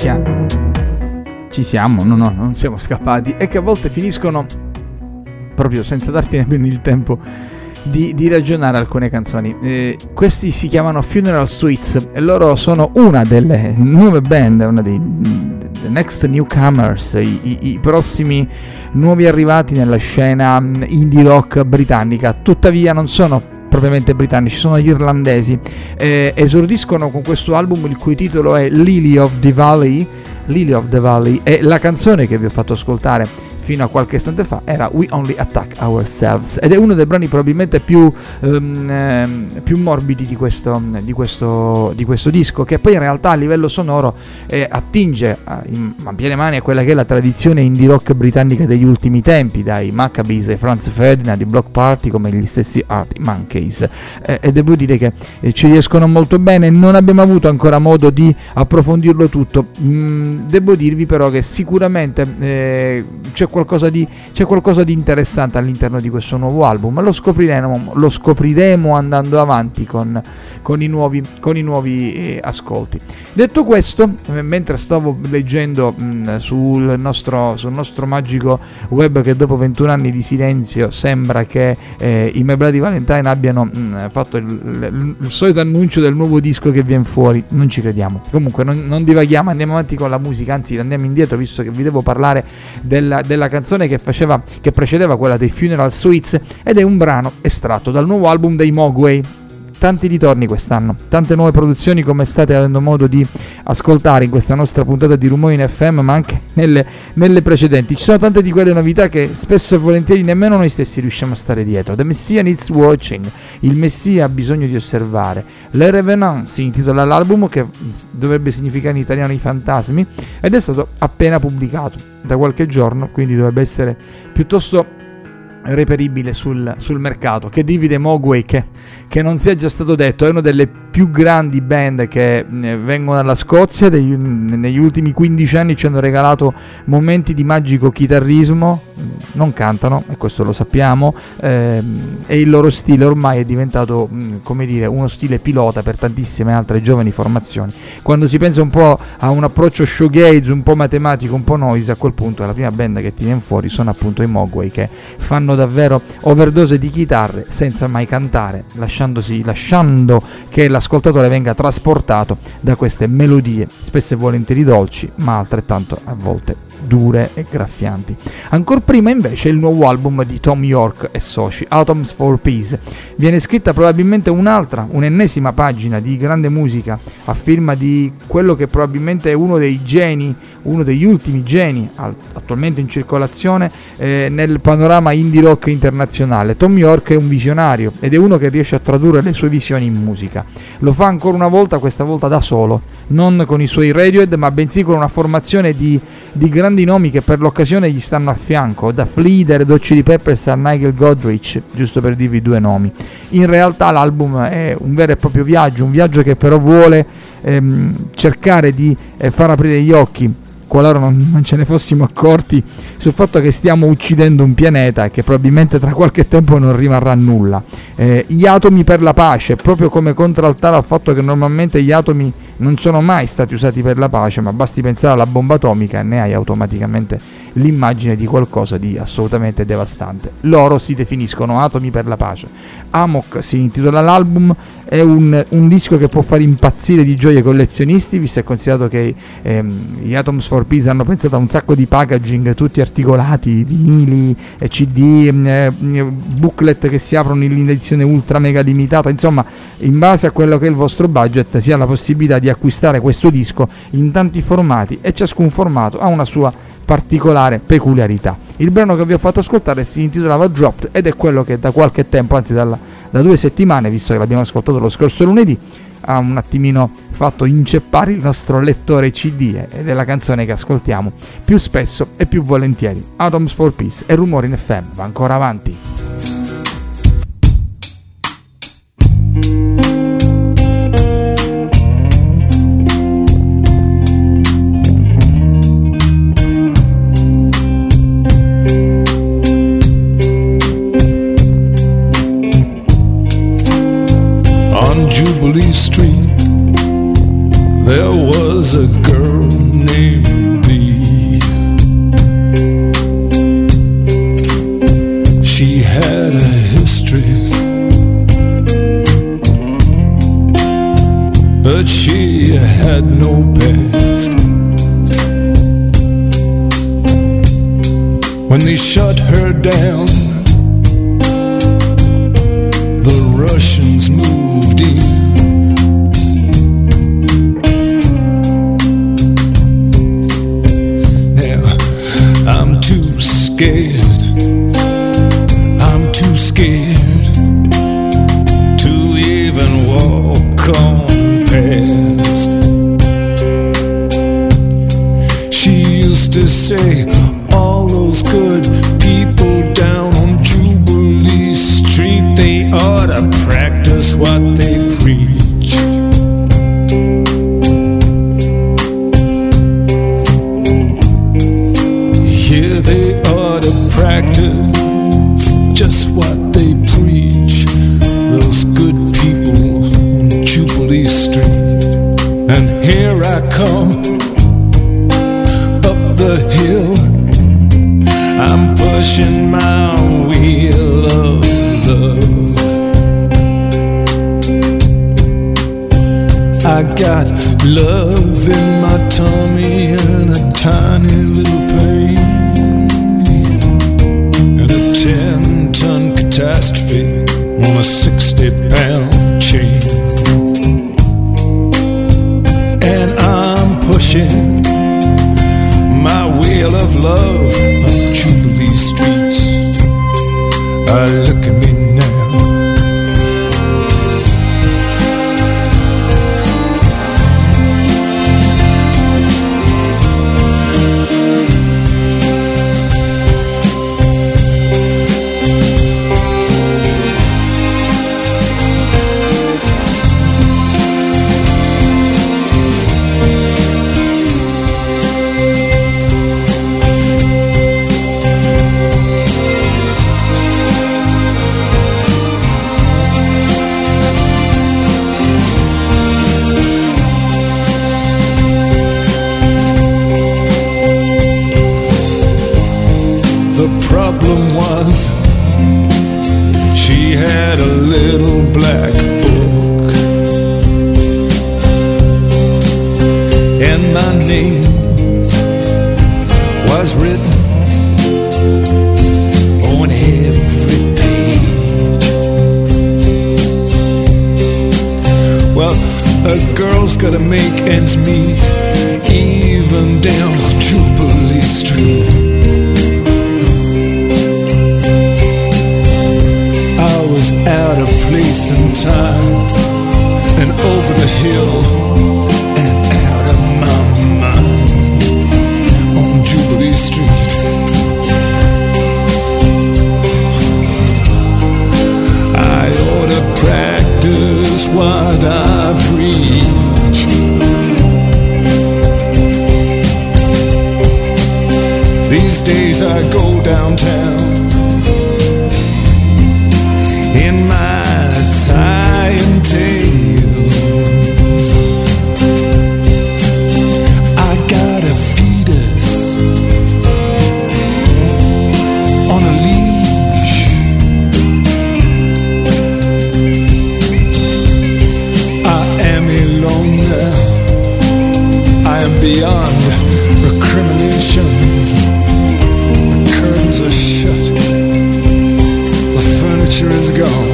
siamo. Ci siamo, no, no, non siamo scappati. E che a volte finiscono proprio senza darti nemmeno il tempo di, di ragionare alcune canzoni. Eh, questi si chiamano Funeral Suites e loro sono una delle nuove band, una dei the next newcomers, i, i, i prossimi nuovi arrivati nella scena indie rock britannica. Tuttavia non sono propriamente britannici, sono irlandesi. Eh, esordiscono con questo album il cui titolo è Lily of the Valley. Lily of the Valley, e la canzone che vi ho fatto ascoltare fino a qualche istante fa era We Only Attack Ourselves, ed è uno dei brani probabilmente più, um, più morbidi di questo, di, questo, di questo disco, che poi in realtà a livello sonoro eh, attinge a, in, a piene mani a quella che è la tradizione indie rock britannica degli ultimi tempi, dai Maccabees ai Franz Ferdinand, di Block Party, come gli stessi Arctic Monkeys, eh, e devo dire che eh, ci riescono molto bene. Non abbiamo avuto ancora modo di approfondirlo tutto. Mm, devo dirvi però che sicuramente eh, c'è qualcosa di c'è qualcosa di interessante all'interno di questo nuovo album. Lo scopriremo, lo scopriremo andando avanti con, con i nuovi, con i nuovi eh, ascolti. Detto questo, eh, mentre stavo leggendo mh, sul nostro sul nostro magico web, che dopo ventuno anni di silenzio sembra che eh, i My Bloody Valentine abbiano mh, fatto il, il, il solito annuncio del nuovo disco che viene fuori, non ci crediamo. Comunque non, non divaghiamo, andiamo avanti con la musica, anzi andiamo indietro, visto che vi devo parlare della, della canzone che faceva che precedeva quella dei Funeral Suites, ed è un brano estratto dal nuovo album dei Mogwai. Tanti ritorni quest'anno, tante nuove produzioni, come state avendo modo di ascoltare in questa nostra puntata di Rumori in F M, ma anche nelle, nelle precedenti. Ci sono tante di quelle novità che spesso e volentieri nemmeno noi stessi riusciamo a stare dietro. The Messiah Needs Watching, il Messia ha bisogno di osservare. Le Revenant si intitola l'album, che dovrebbe significare in italiano i fantasmi, ed è stato appena pubblicato da qualche giorno, quindi dovrebbe essere piuttosto reperibile sul, sul mercato. Che dirvi dei Mogwai, che, che non sia già stato detto, è una delle più grandi band che eh, vengono dalla Scozia. Degli, negli ultimi quindici anni ci hanno regalato momenti di magico chitarrismo, non cantano e questo lo sappiamo, ehm, e il loro stile ormai è diventato mh, come dire uno stile pilota per tantissime altre giovani formazioni. Quando si pensa un po' a un approccio shoegaze, un po' matematico, un po' noise, a quel punto la prima band che ti viene fuori sono appunto i Mogwai, che fanno davvero overdose di chitarre senza mai cantare, lasciandosi, lasciando che l'ascoltatore venga trasportato da queste melodie spesso e volentieri dolci, ma altrettanto a volte dure e graffianti. Ancora prima invece il nuovo album di Thom Yorke e soci, Atoms for Peace. Viene scritta probabilmente un'altra, un'ennesima pagina di grande musica a firma di quello che probabilmente è uno dei geni, uno degli ultimi geni attualmente in circolazione eh, nel panorama indie rock internazionale. Thom Yorke è un visionario ed è uno che riesce a tradurre le sue visioni in musica. Lo fa ancora una volta, questa volta da solo, non con i suoi Radiohead, ma bensì con una formazione di, di grandi nomi che per l'occasione gli stanno a fianco, da Flea, Red Hot Chili Peppers a Nigel Godrich, giusto per dirvi due nomi. In realtà l'album è un vero e proprio viaggio, un viaggio che però vuole ehm, cercare di eh, far aprire gli occhi, qualora non, non ce ne fossimo accorti, sul fatto che stiamo uccidendo un pianeta e che probabilmente tra qualche tempo non rimarrà nulla. Eh, gli atomi per la pace, proprio come contraltare al fatto che normalmente gli atomi non sono mai stati usati per la pace, ma basti pensare alla bomba atomica e ne hai automaticamente l'immagine di qualcosa di assolutamente devastante. Loro si definiscono atomi per la pace. Amok si intitola l'album, è un, un disco che può far impazzire di gioia i collezionisti, visto e considerato che ehm, gli Atoms for Peace hanno pensato a un sacco di packaging tutti articolati, vinili, C D, eh, booklet che si aprono in edizione ultra mega limitata, insomma in base a quello che è il vostro budget si ha la possibilità di acquistare questo disco in tanti formati e ciascun formato ha una sua particolare peculiarità. Il brano che vi ho fatto ascoltare si intitolava Dropped ed è quello che da qualche tempo, anzi dalla, da due settimane, visto che l'abbiamo ascoltato lo scorso lunedì, ha un attimino fatto inceppare il nostro lettore C D ed è la canzone che ascoltiamo più spesso e più volentieri. Atoms for Peace e Rumori in F M va ancora avanti. Jubilee Street, there was a girl named when they shut her down. The Russians moved in. Now I'm too scared, I'm too scared to even walk on past. She used to say, all those good people down on Jubilee Street, they ought to practice what they preach. Yeah, they ought to practice just what they preach. Those good people on Jubilee Street. And here I come up the hill, I'm pushing my wheel of love. I got love in my tummy and a tiny little pain, and a ten-ton catastrophe on a sixty-pound chain. And I'm pushing my wheel of love on Jubilee streets. Ah, look at me now. Problem was, she had a little black book, and my name was written on every page. Well, a girl's gotta make ends meet, even down on Jubilee Street. Out of place and time, and over the hill and out of my mind on Jubilee Street. I ought to practice what I preach. These days I go downtown in my tie and tails. I got a fetus on a leash. I am alone now. I am beyond recriminations. The curtains are shut, furniture is gone.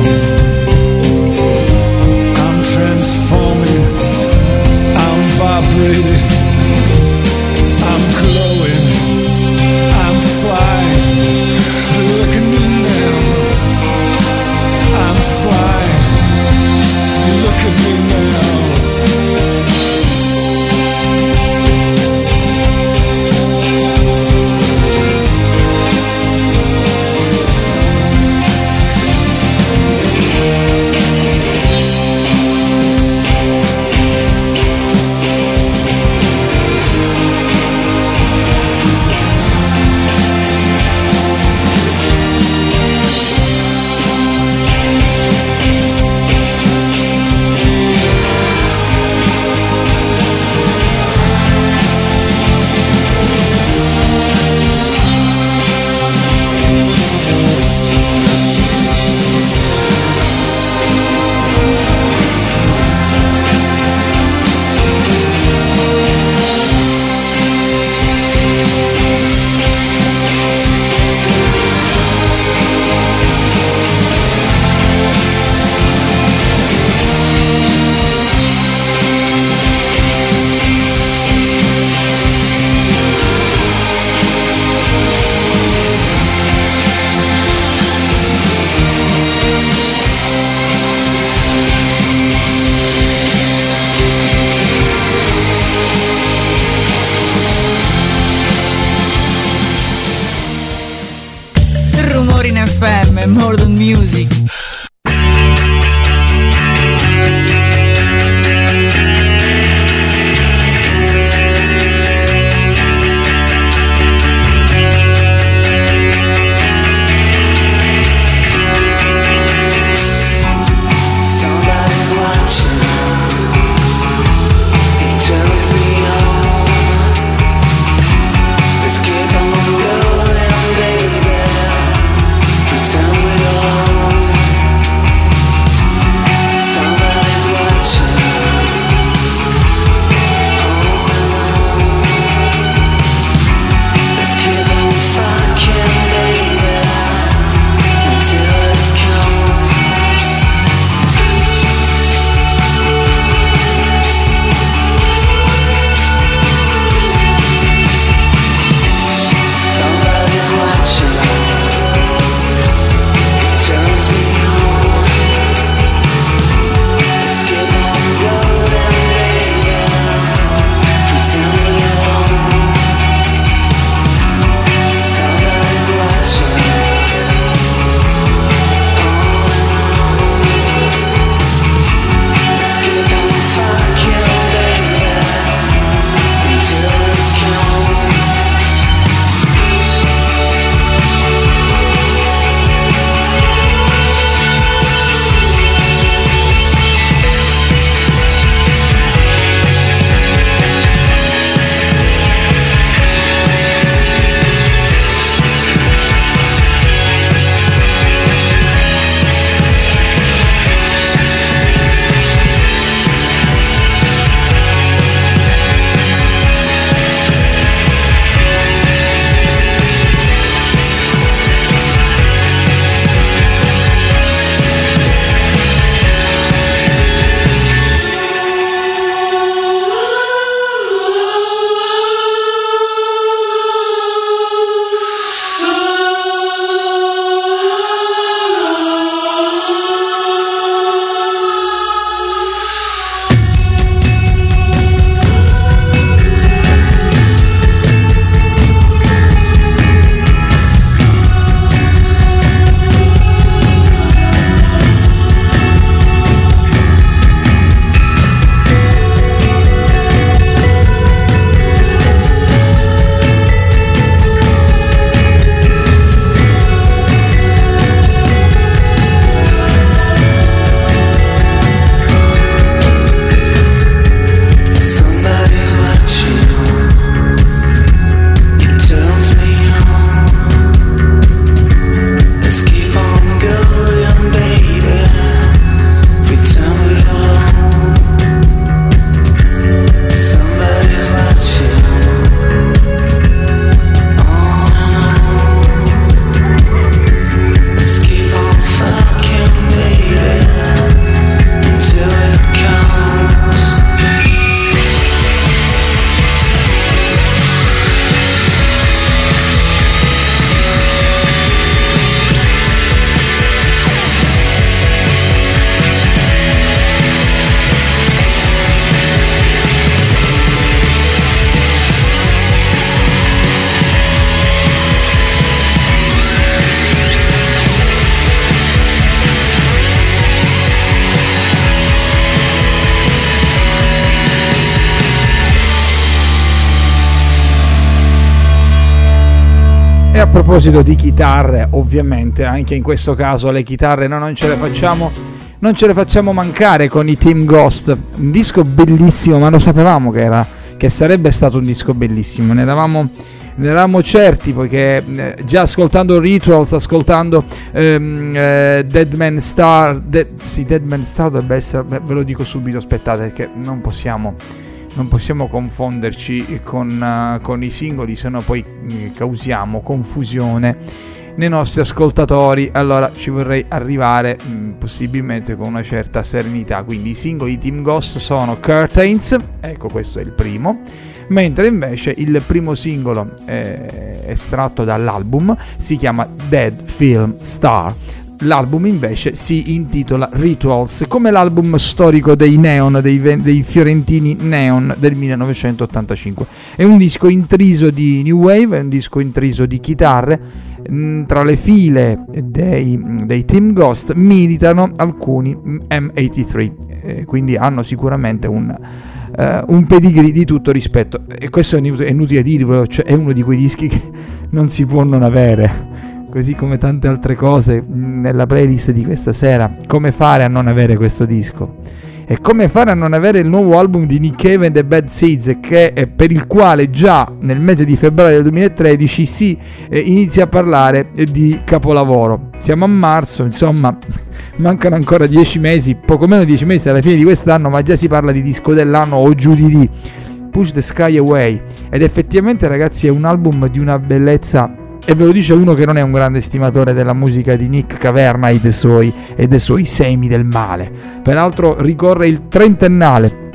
I'm transforming, I'm vibrating, I'm glowing, I'm flying. Look at me now, I'm flying. Look at me now. F M, More Than Music. E a proposito di chitarre, ovviamente anche in questo caso le chitarre no, non ce le facciamo non ce le facciamo mancare con i Team Ghost. Un disco bellissimo, ma lo sapevamo che era che sarebbe stato un disco bellissimo, ne eravamo ne eravamo certi, poiché eh, già ascoltando Rituals, ascoltando ehm, eh, Dead Man Star, de- sì, Dead Man Star dovrebbe essere, ve lo dico subito, aspettate, perché non possiamo non possiamo confonderci con, uh, con i singoli, se no poi eh, causiamo confusione nei nostri ascoltatori. Allora ci vorrei arrivare mh, possibilmente con una certa serenità. Quindi i singoli Team Ghost sono Curtains, ecco, questo è il primo, mentre invece il primo singolo eh, estratto dall'album si chiama Dead Film Star. L'album invece si intitola Rituals, come l'album storico dei Neon, dei, dei fiorentini Neon del millenovecentottantacinque. È un disco intriso di new wave, è un disco intriso di chitarre. Tra le file dei, dei Team Ghost militano alcuni M ottantatré, eh, quindi hanno sicuramente un, uh, un pedigree di tutto rispetto, e questo è inutile dirvelo, cioè è uno di quei dischi che non si può non avere. Così come tante altre cose nella playlist di questa sera. Come fare a non avere questo disco? E come fare a non avere il nuovo album di Nick Cave and the Bad Seeds, che è per il quale già nel mese di febbraio del duemilatredici si eh, inizia a parlare di capolavoro. Siamo a marzo, insomma, mancano ancora dieci mesi, poco meno di dieci mesi alla fine di quest'anno, ma già si parla di disco dell'anno o giù di lì. Push the Sky Away. Ed effettivamente, ragazzi, è un album di una bellezza. E ve lo dice uno che non è un grande stimatore della musica di Nick Caverna e dei suoi, e dei suoi semi del male. Peraltro ricorre il trentennale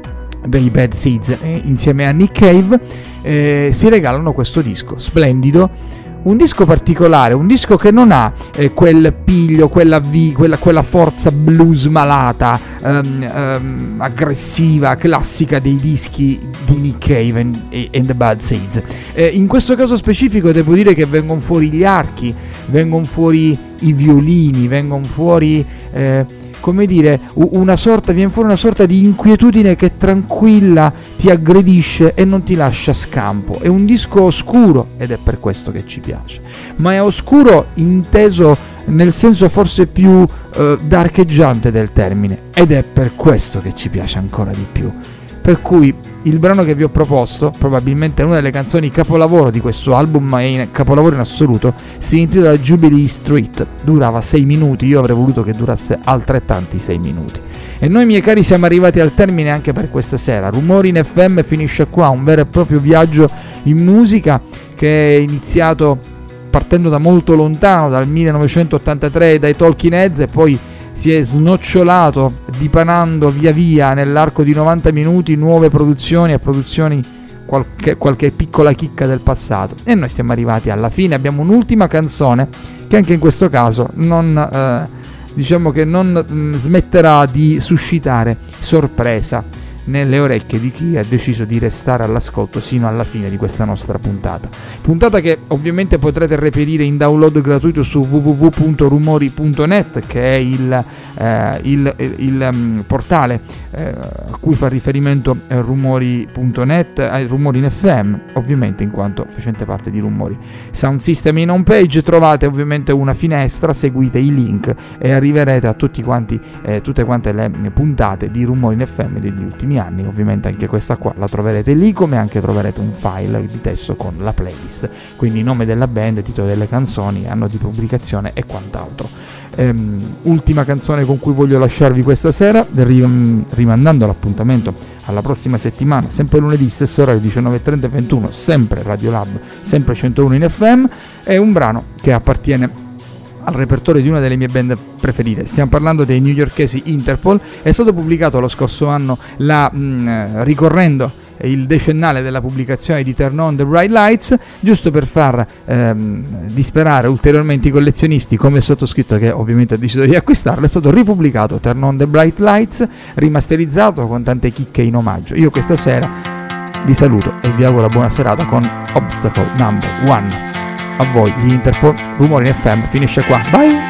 dei Bad Seeds, e insieme a Nick Cave eh, si regalano questo disco splendido. Un disco particolare, un disco che non ha eh, quel piglio, quella, vi, quella, quella forza blues malata, um, um, aggressiva, classica dei dischi di Nick Cave and, and the Bad Seeds. Eh, in questo caso specifico devo dire che vengono fuori gli archi, vengono fuori i violini, vengono fuori... Eh, come dire, una sorta, viene fuori una sorta di inquietudine che tranquilla, ti aggredisce e non ti lascia scampo. È un disco oscuro ed è per questo che ci piace, ma è oscuro inteso nel senso forse più eh, darcheggiante del termine, ed è per questo che ci piace ancora di più. Per cui il brano che vi ho proposto, probabilmente è una delle canzoni capolavoro di questo album, ma è in capolavoro in assoluto, si intitola Jubilee Street. Durava sei minuti, io avrei voluto che durasse altrettanti sei minuti. E noi, miei cari, siamo arrivati al termine anche per questa sera. Rumori in F M finisce qua, un vero e proprio viaggio in musica che è iniziato partendo da molto lontano, dal millenovecentottantatré, dai Talking Heads, e poi si è snocciolato, dipanando via via nell'arco di novanta minuti nuove produzioni e produzioni, qualche, qualche piccola chicca del passato. E noi siamo arrivati alla fine, abbiamo un'ultima canzone che anche in questo caso non, eh, diciamo che non mh, smetterà di suscitare sorpresa nelle orecchie di chi ha deciso di restare all'ascolto sino alla fine di questa nostra puntata. Puntata che ovviamente potrete reperire in download gratuito su w w w punto rumori punto net, che è il, eh, il, il, il um, portale eh, a cui fa riferimento eh, rumori punto net, eh, Rumori in F M, ovviamente in quanto facente parte di Rumori Sound System. In home page trovate ovviamente una finestra, seguite i link e arriverete a tutti quanti, eh, tutte quante le puntate di Rumori in F M degli ultimi anni. Ovviamente anche questa qua la troverete lì, come anche troverete un file di testo con la playlist, quindi nome della band, titolo delle canzoni, anno di pubblicazione e quant'altro. Ehm, ultima canzone con cui voglio lasciarvi questa sera, rim- rimandando l'appuntamento alla prossima settimana, sempre lunedì, stesso orario, diciannove e trenta e ventuno, sempre Radio Lab, sempre centouno in F M. È un brano che appartiene al repertorio di una delle mie band preferite. Stiamo parlando dei newyorkesi Interpol. È stato pubblicato lo scorso anno, la, mh, ricorrendo il decennale della pubblicazione di Turn On the Bright Lights, giusto per far ehm, disperare ulteriormente i collezionisti come il sottoscritto, che ovviamente ha deciso di acquistarlo. È stato ripubblicato Turn On the Bright Lights, rimasterizzato con tante chicche in omaggio. Io questa sera vi saluto e vi auguro buona serata con Obstacle Number One. A voi gli Interpol. Rumori in F M finisce qua. Bye!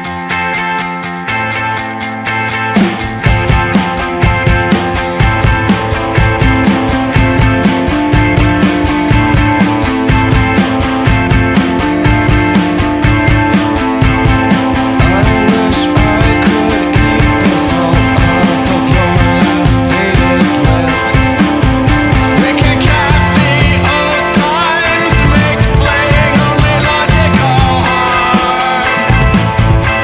Make playing only logical hard.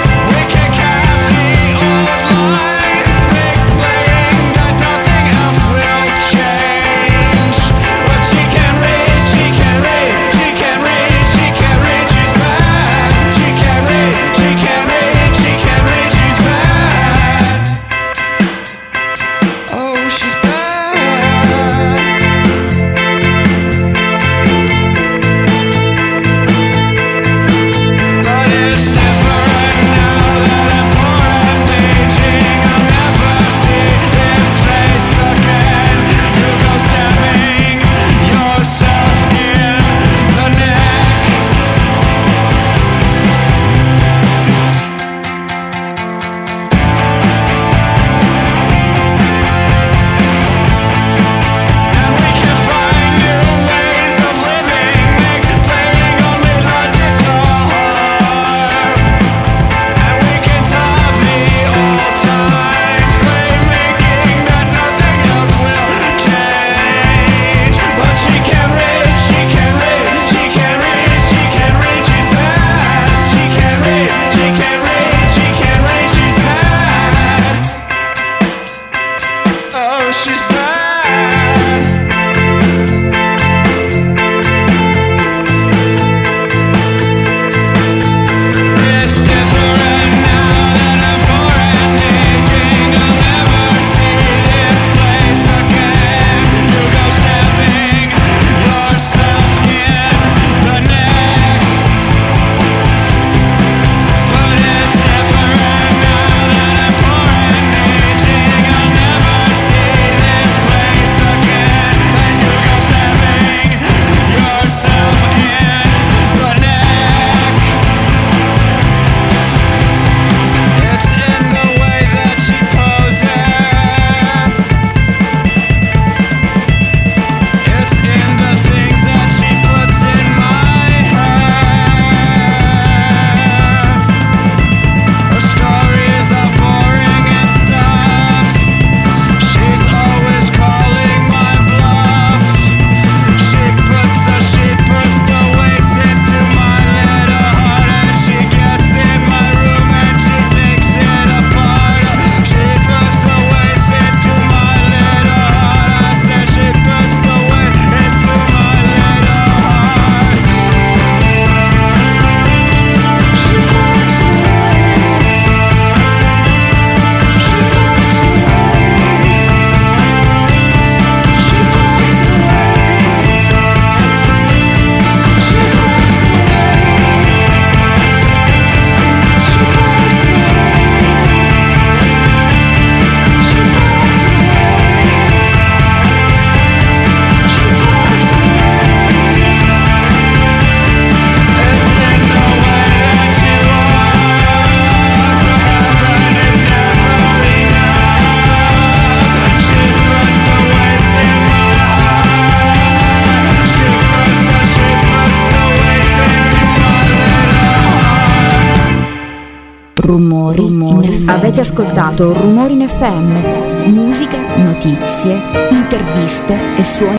Avete ascoltato Rumori in F M, musica, notizie, interviste e suoni